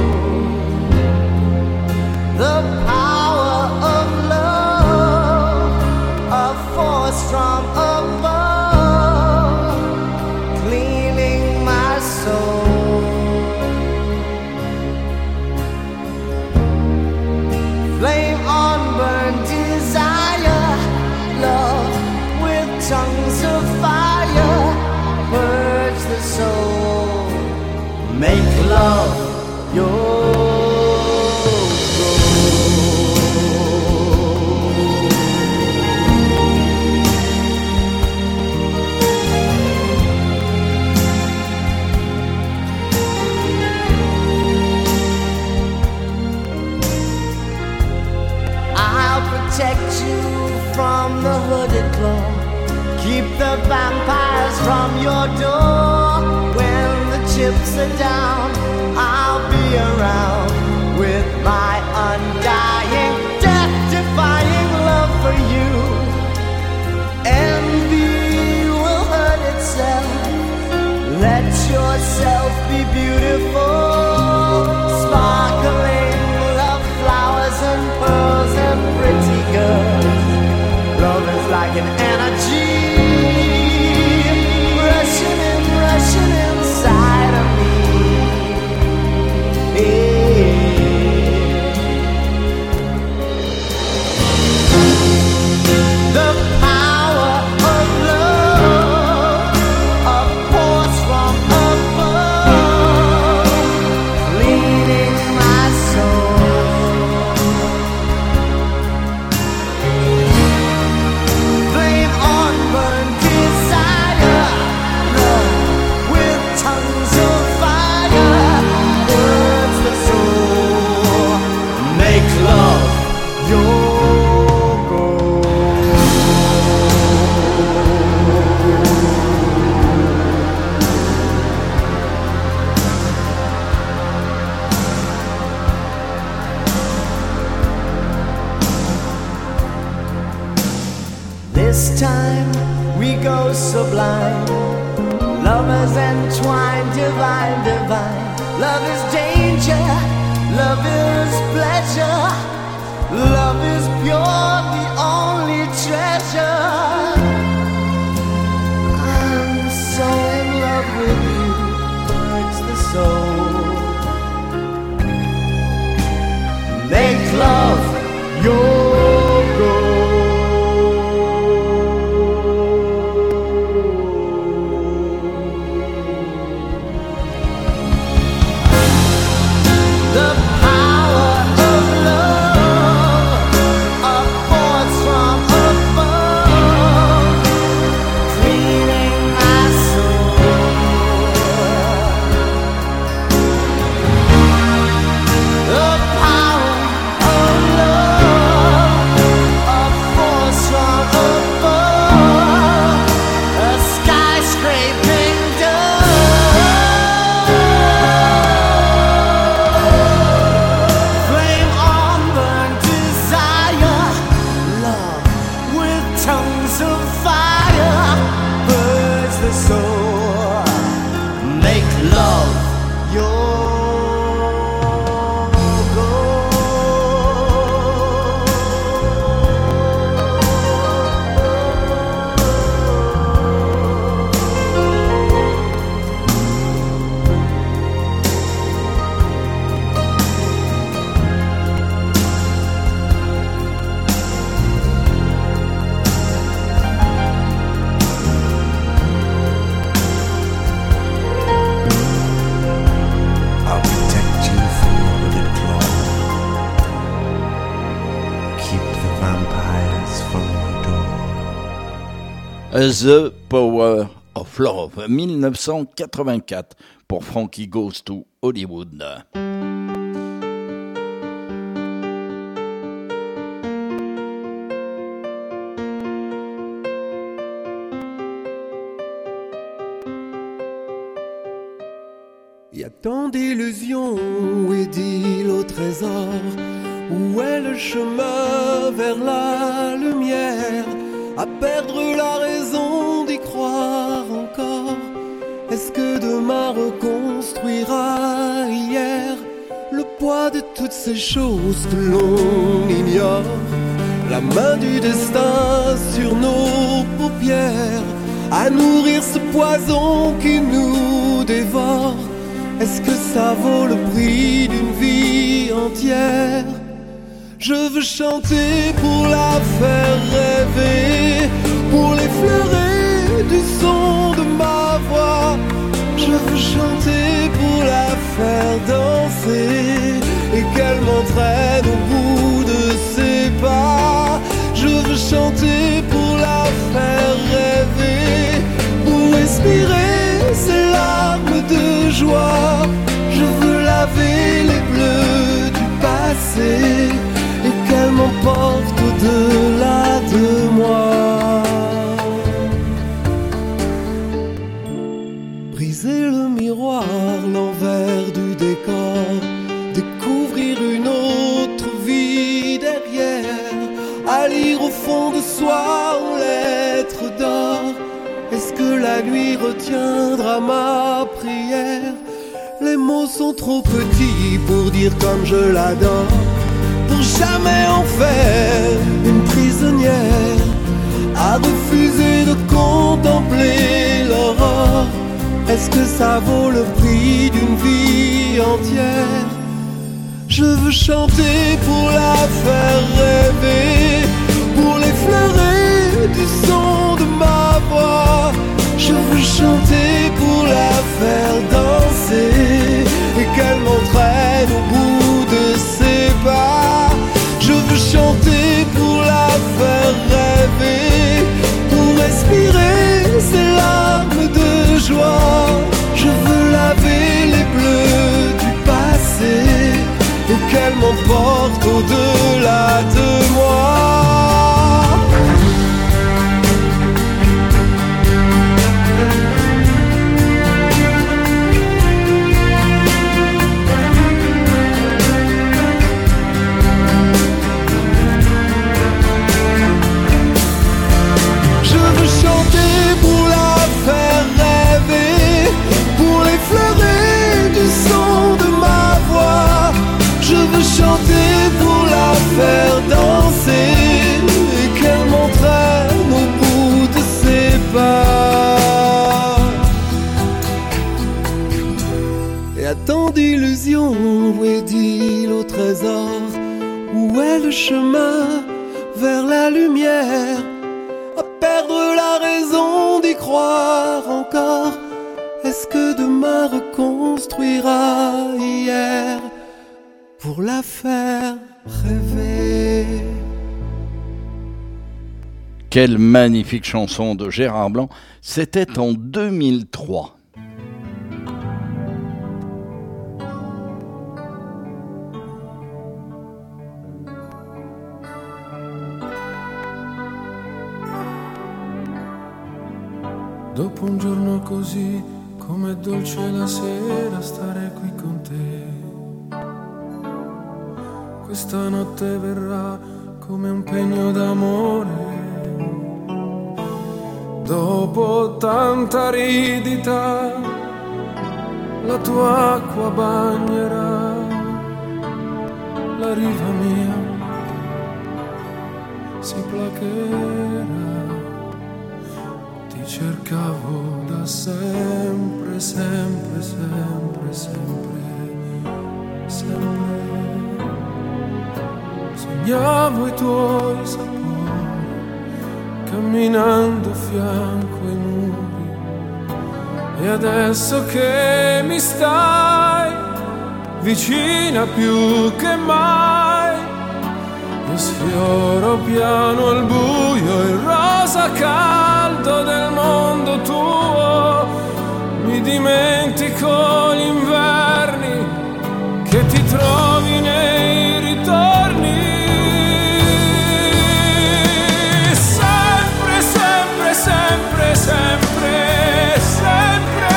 The power of love, a force from above, cleaning my soul. Flame on burn desire, love with tongues of fire, purge the soul, make love your protect you from the hooded claw. Keep the vampires from your door. When the chips are down, I'll be around with my undying, death-defying love for you. Envy will hurt itself. Let yourself be beautiful, sparkling love flowers and pearls and pretty girls. Love is like an energy rushing in, rushing inside of me. Yeah. The power of love, a force from above, leading my soul. Flame on burn desire, love with tongues of fire, burns the soul, make love your This time we go sublime, lovers entwined, divine, divine. Love is danger, love is pleasure, love is pure, the only treasure. I'm so in love with you, hurts the soul. Make love your goal. The Power of Love, dix-neuf cent quatre-vingt-quatre, pour Frankie Goes to Hollywood. Y a tant d'illusions, où est dit au trésor? Où est le chemin vers la lumière? À perdre la raison d'y croire encore. Est-ce que demain reconstruira hier? Le poids de toutes ces choses que l'on ignore. La main du destin sur nos paupières, à nourrir ce poison qui nous dévore. Est-ce que ça vaut le prix d'une vie entière? Je veux chanter pour la faire rêver, pour l'effleurer du son de ma voix. Je veux chanter pour la faire danser et qu'elle m'entraîne au bout de ses pas. Je veux chanter pour la faire rêver, pour respirer ses larmes de joie. Je veux laver les bleus du passé et qu'elle m'emporte au-delà de moi. Briser le miroir, l'envers du décor, découvrir une autre vie derrière, à lire au fond de soi en lettres d'or. Est-ce que la nuit retiendra ma prière? Les mots sont trop petits pour dire comme je l'adore, pour jamais en faire une prisonnière, à refuser de contempler l'aurore. Est-ce que ça vaut le prix d'une vie entière? Je veux chanter pour la faire rêver, pour l'effleurer du son de ma voix. Je veux chanter pour la faire danser et qu'elle m'entraîne au bout de ses pas. Je veux chanter pour la faire rêver, pour respirer ses larmes de joie. Je veux laver les bleus du passé et qu'elle m'emporte au-delà de moi. Chanter pour la faire danser et qu'elle m'entraîne au bout de ses pas. Et à tant d'illusions, où est dit au trésor? Où est le chemin vers la lumière? À perdre la raison d'y croire encore. Est-ce que demain reconstruira hier? Pour la faire rêver. Quelle magnifique chanson de Gérard Blanc. C'était en deux mille trois. Dopo un giorno così, com'è dolce la sera stare qui con te. Questa notte verrà come un pegno d'amore. Dopo tanta aridità, la tua acqua bagnerà la riva mia, si placherà. Ti cercavo da sempre, sempre, sempre, sempre, sempre. Sognavo i tuoi sapori, camminando fianco ai muri. E adesso che mi stai vicina più che mai, io sfioro piano al buio il rosa rosa caldo del mondo tuo, mi dimentico gli inverni che ti trovi nei ritorni. Sempre, sempre, sempre, sempre, sempre.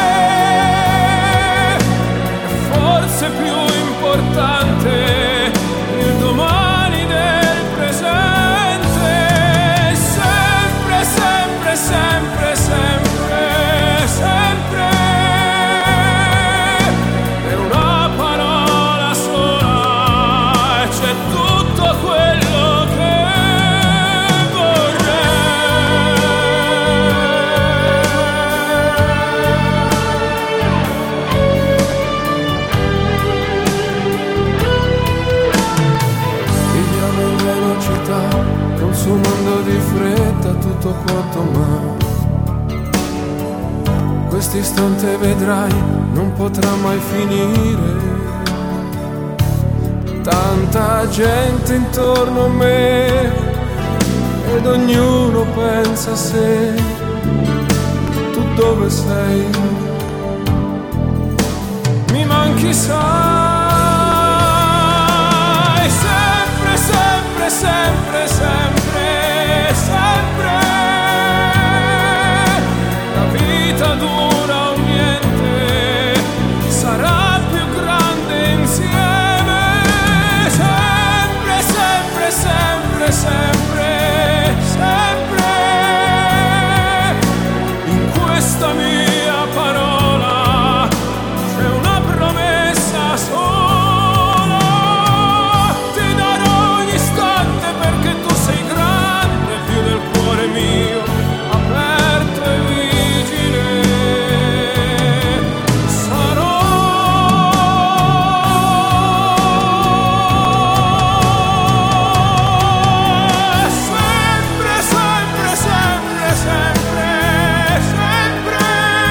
Forse più importante il domani del presente. Sempre, sempre, sempre, sempre, sempre. È una parola sola e c'è tutto quello che consumando di fretta tutto quanto, ma quest'istante vedrai non potrà mai finire. Tanta gente intorno a me ed ognuno pensa a sé. Tu dove sei? Mi manchi, sai, sempre, sempre, sempre, sempre, sempre. La vita dura un niente, sarà più grande insieme. Sempre, sempre, sempre, sempre, sempre. In questa mia parola c'è una promessa sola. Ti darò ogni istante perché tu sei grande, più del cuore mio, aperto e vigile. Sarò sempre, sempre, sempre, sempre, sempre.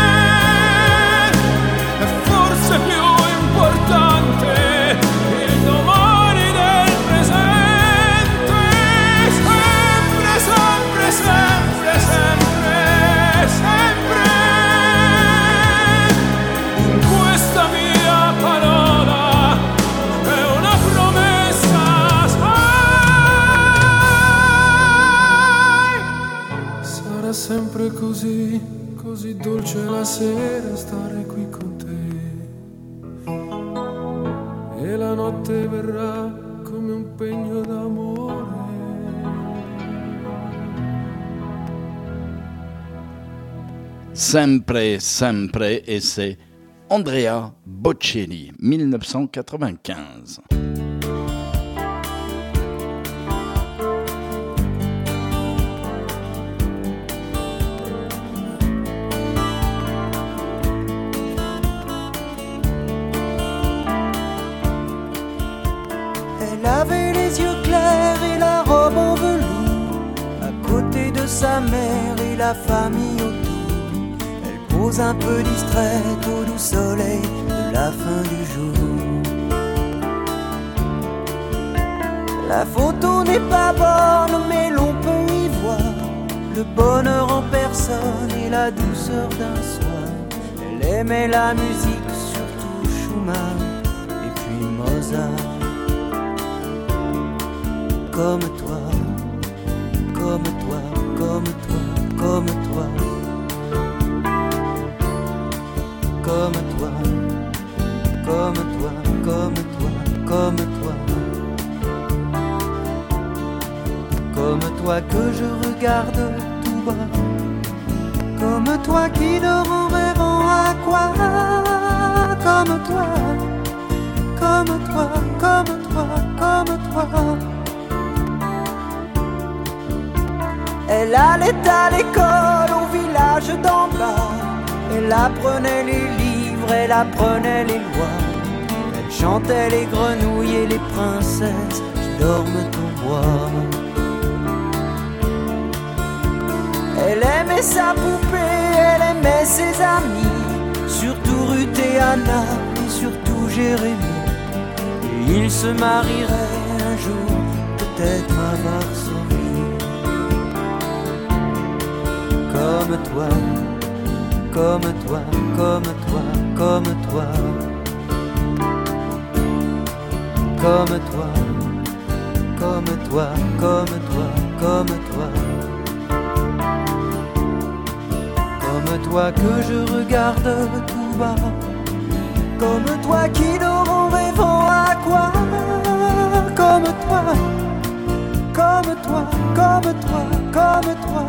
E forse più importante il domani del presente. Sempre, sempre, sempre, sempre, sempre. In questa mia parola è una promessa, sai. Sarà sempre così, così dolce la sera stare qui con te. E la notte verrà come un pegno d'amore. Sempre, sempre, et c'est Andrea Bocelli, dix-neuf cent quatre-vingt-quinze. Elle avait les yeux clairs et la robe en velours. À côté de sa mère et la famille autour. Elle pose un peu distraite au doux soleil de la fin du jour. La photo n'est pas bonne mais l'on peut y voir le bonheur en personne et la douceur d'un soir. Elle aimait la musique, surtout Schumann et puis Mozart. Comme toi, comme toi, comme toi, comme toi. Comme toi, comme toi, comme toi, comme toi. Comme toi que je regarde tout bas. Comme toi qui dort en rêvant à quoi. Comme toi, comme toi, comme toi, comme toi. Elle allait à l'école au village d'en bas. Elle apprenait les livres, elle apprenait les lois. Elle chantait les grenouilles et les princesses qui dorment au bois. Elle aimait sa poupée, elle aimait ses amis, surtout Ruth et Anna et surtout Jérémie. Et ils se marieraient un jour, peut-être à Varsovie. comme toi, comme toi, comme toi, comme toi, comme toi, comme toi, comme toi, comme toi, comme toi que je regarde tout bas, comme toi qui dort en rêvant à quoi, comme toi, comme toi, comme toi, comme toi.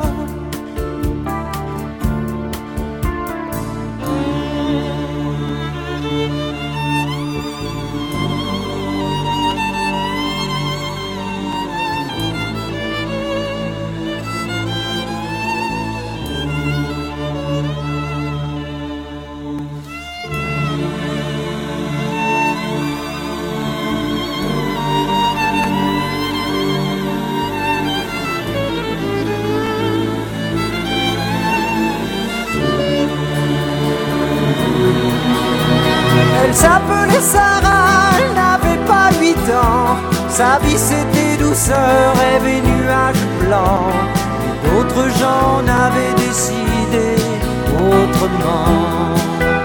Elle s'appelait Sarah, elle n'avait pas huit ans. Sa vie c'était douceur, rêve et nuages blancs. Mais d'autres gens n'avaient décidé autrement.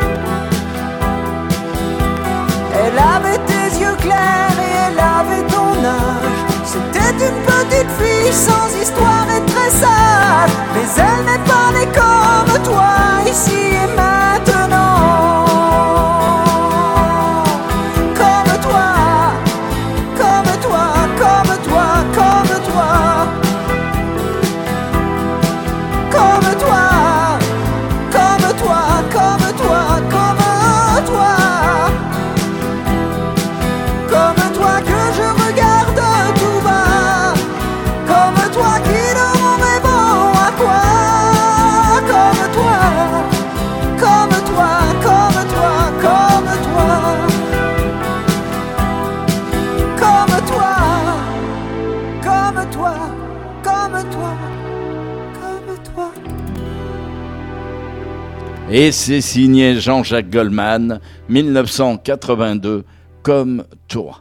Elle avait tes yeux clairs et elle avait ton âge. C'était une petite fille sans histoire et très sage. Mais elle n'est pas née comme toi, ici et maintenant. Et c'est signé Jean-Jacques Goldman, mille neuf cent quatre-vingt-deux, comme toi.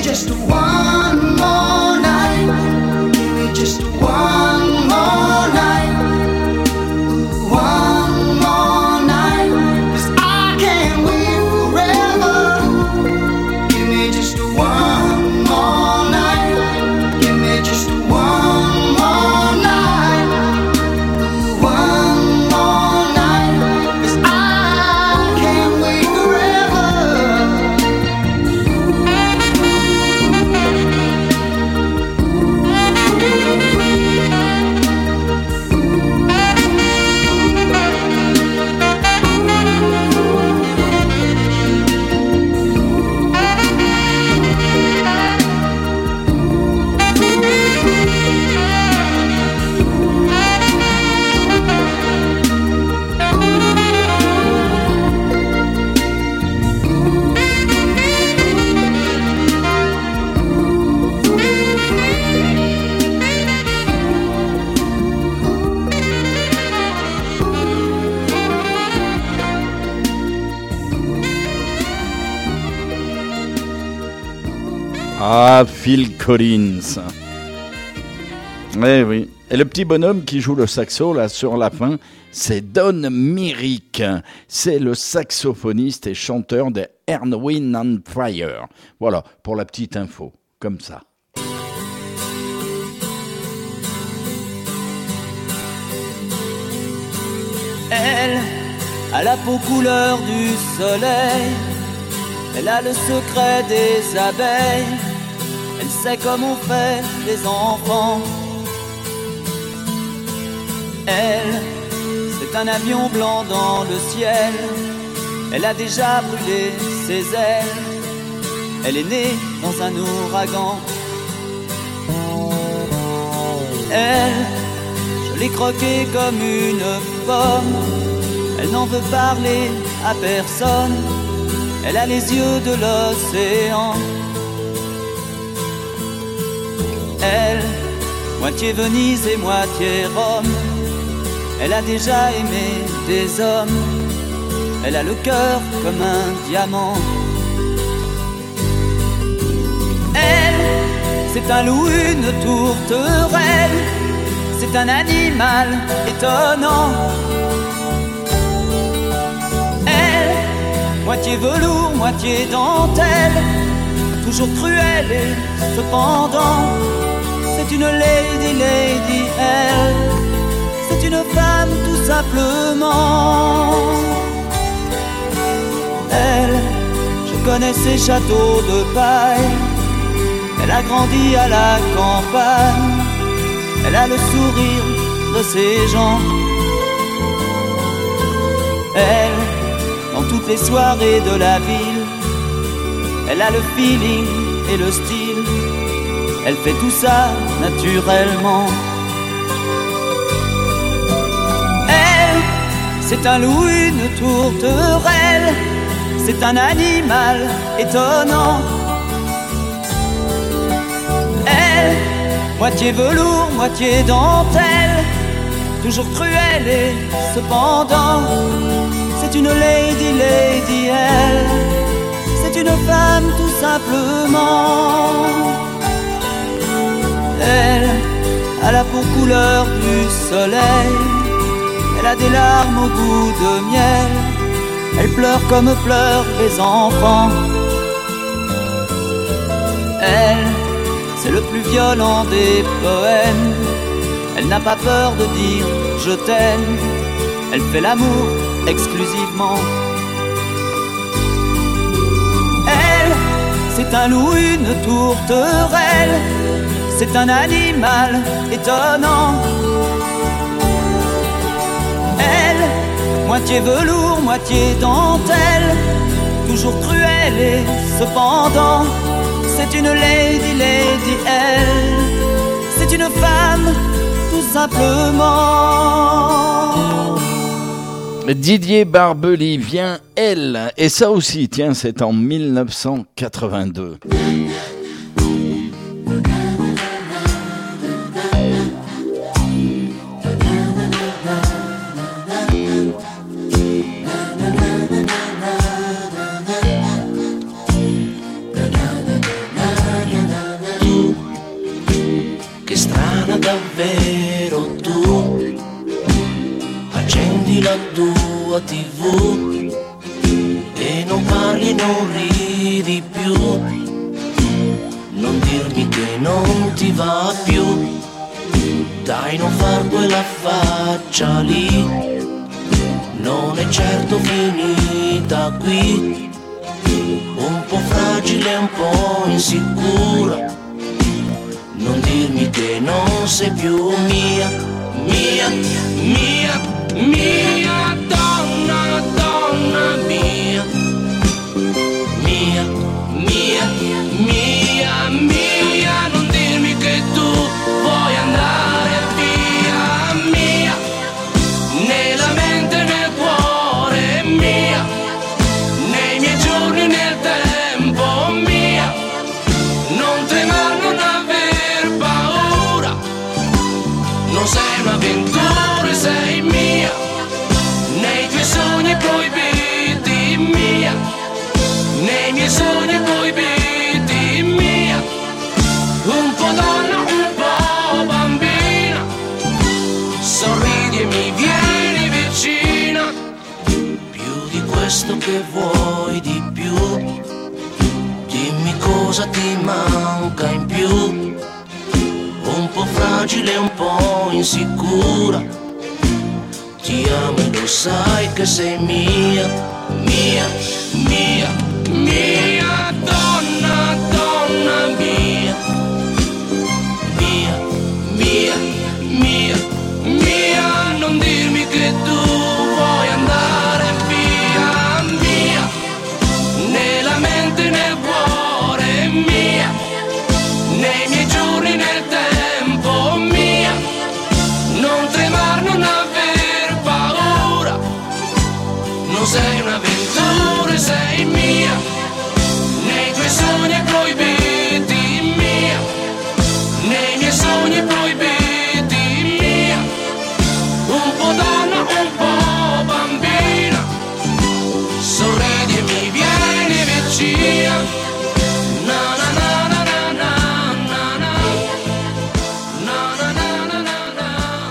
just one more night. Give me just one more night. Ooh, one more night. 'Cause I can't wait forever. Give me just one more night. Give me just one more night. Ooh, one more night. 'Cause I can't wait forever. Ah, Phil Collins. Eh oui. Et le petit bonhomme qui joue le saxo là sur la fin, c'est Don Myrick. C'est le saxophoniste et chanteur de Earth, Wind and Fire. Voilà, pour la petite info, comme ça. Elle a la peau couleur du soleil. Elle a le secret des abeilles. Elle sait comment on fait les enfants. Elle, c'est un avion blanc dans le ciel. Elle a déjà brûlé ses ailes. Elle est née dans un ouragan. Elle, je l'ai croquée comme une pomme. Elle n'en veut parler à personne. Elle a les yeux de l'océan. Elle, moitié Venise et moitié Rome. Elle a déjà aimé des hommes. Elle a le cœur comme un diamant. Elle, c'est un loup, une tourterelle. C'est un animal étonnant. Elle, moitié velours, moitié dentelle. Toujours cruelle et cependant. C'est une lady, lady, elle. C'est une femme tout simplement. Elle, je connais ses châteaux de paille. Elle a grandi à la campagne. Elle a le sourire de ses gens. Elle, dans toutes les soirées de la ville, elle a le feeling et le style. Elle fait tout ça naturellement. Elle, c'est un loup, une tourterelle. C'est un animal étonnant. Elle, moitié velours, moitié dentelle. Toujours cruelle et cependant. C'est une lady, lady, elle. C'est une femme tout simplement. Elle a la peau couleur du soleil. Elle a des larmes au goût de miel. Elle pleure comme pleurent les enfants. Elle, c'est le plus violent des poèmes. Elle n'a pas peur de dire je t'aime. Elle fait l'amour exclusivement. Elle, c'est un loup, une tourterelle. C'est un animal étonnant. Elle, moitié velours, moitié dentelle. Toujours cruelle et cependant. C'est une lady, lady, elle. C'est une femme, tout simplement. Didier Barbelivien vient, elle, et ça aussi, tiens, c'est en mille neuf cent quatre-vingt-deux. la tua tivù e non parli, non ridi più, non dirmi che non ti va più, dai non far quella faccia lì, non è certo finita qui, un po' fragile, un po' insicura, non dirmi che non sei più mia, mia, mia, mia donna, donna mia, mia, mia, mia, mia, non dirmi che tu vuoi andare via, mia, nella mente, nel cuore, mia, nei miei giorni, nel tempo, mia, non tremare, non aver paura, non sei un'avventura, sei mia, nei tuoi sogni proibiti, mia, nei miei sogni proibiti, mia, un po' donna, un po' bambina, sorridi e mi vieni vicina, più di questo che vuoi di più, dimmi cosa ti manca in più, un po' fragile, un po' insicura, ti amo e lo sai che sei mia, mia, mia, mia donna, donna mia, mia, mia, mia, mia, non dirmi che tu vuoi andare via, mia, nella mente, nel cuore, mia, nei miei giorni, nel tempo, mia, non tremare, non aver paura, non sei un'avventura, sei mia, nei tuoi sogni proibiti, mia, nei miei sogni proibiti, mia, un po' donna, un po' bambina, sorridi e mi vieni vicina, na na na na na na na na, na na na na na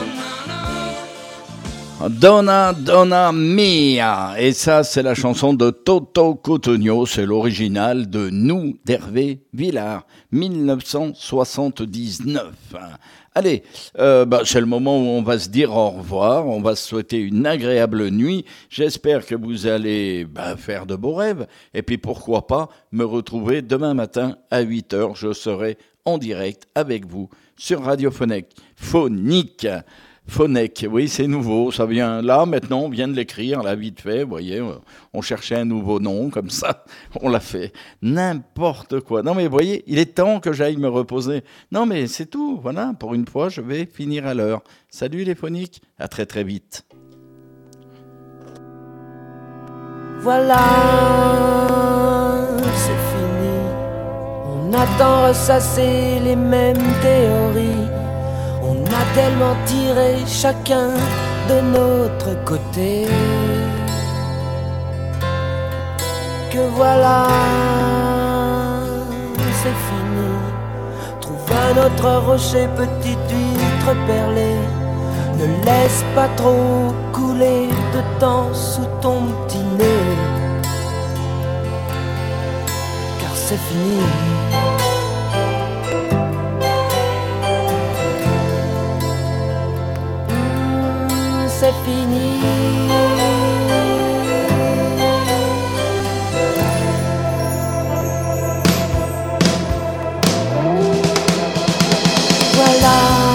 na na. Donna Donna Mia, et ça c'est la chanson de Toto Cutugno, c'est l'original de Nous d'Hervé Villard, dix-neuf cent soixante-dix-neuf. Allez, euh, bah, c'est le moment où on va se dire au revoir, on va se souhaiter une agréable nuit, j'espère que vous allez bah, faire de beaux rêves, et puis pourquoi pas me retrouver demain matin à huit heures, je serai en direct avec vous sur Radio Phonique. Phonique. Phonec, oui, c'est nouveau, ça vient là, maintenant, on vient de l'écrire, là, vite fait, vous voyez, on cherchait un nouveau nom, comme ça, on l'a fait, n'importe quoi. Non, mais vous voyez, il est temps que j'aille me reposer. Non, mais c'est tout, voilà, pour une fois, je vais finir à l'heure. Salut les phoniques, à très très vite. Voilà, c'est fini, on attend ressasser les mêmes théories. On a tellement tiré chacun de notre côté que voilà, c'est fini. Trouve un autre rocher, petite huître perlée. Ne laisse pas trop couler de temps sous ton petit nez, car c'est fini. C'est fini. Voilà,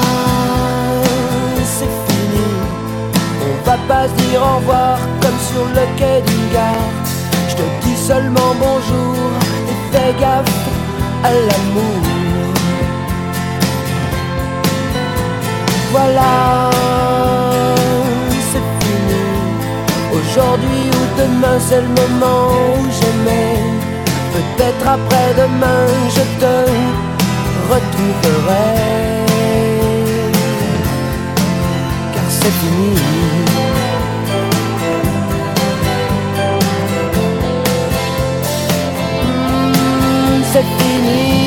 c'est fini. On va pas se dire au revoir comme sur le quai d'une gare. Je te dis seulement bonjour et fais gaffe à l'amour. Voilà, aujourd'hui ou demain, c'est le moment où j'aimais. Peut-être après-demain, je te retrouverai, car c'est fini. Mmh, c'est fini.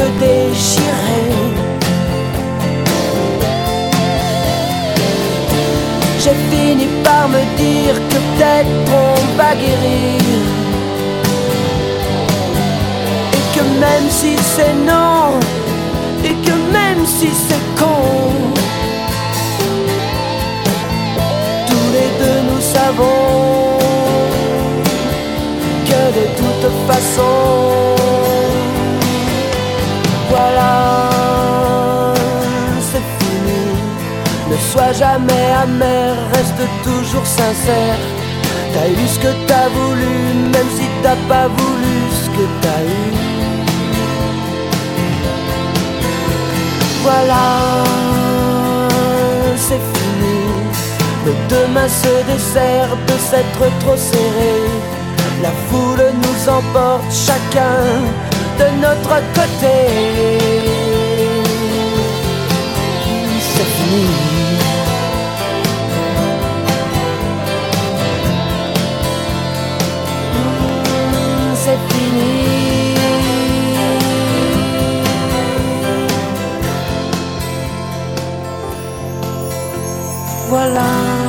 déchiré. J'ai fini par me dire que peut-être on va guérir, et que même si c'est non, et que même si c'est con, tous les deux nous savons que de toute façon, voilà, c'est fini. Ne sois jamais amer, reste toujours sincère. T'as eu ce que t'as voulu, même si t'as pas voulu ce que t'as eu. Voilà, c'est fini. Nos deux mains se desserrent de s'être trop serrées. La foule nous emporte chacun de notre côté. C'est fini. C'est fini. Voilà,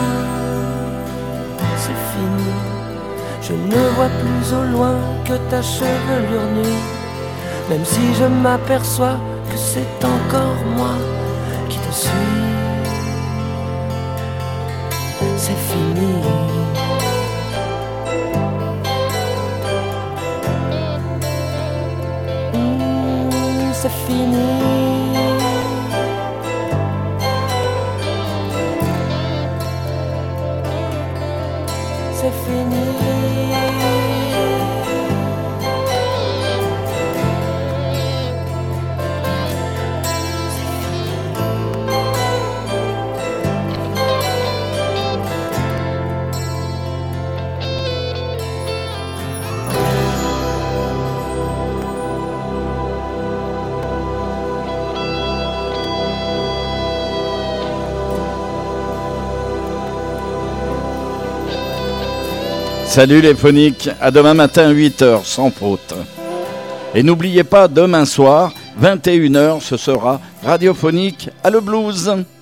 c'est fini. Je ne vois plus au loin que ta chevelure nue, même si je m'aperçois que c'est encore moi qui te suis. C'est fini. Mmh, c'est fini. C'est fini. Salut les phoniques, à demain matin huit heures sans faute. Et n'oubliez pas, demain soir, vingt et une heures, ce sera radiophonique à le blues.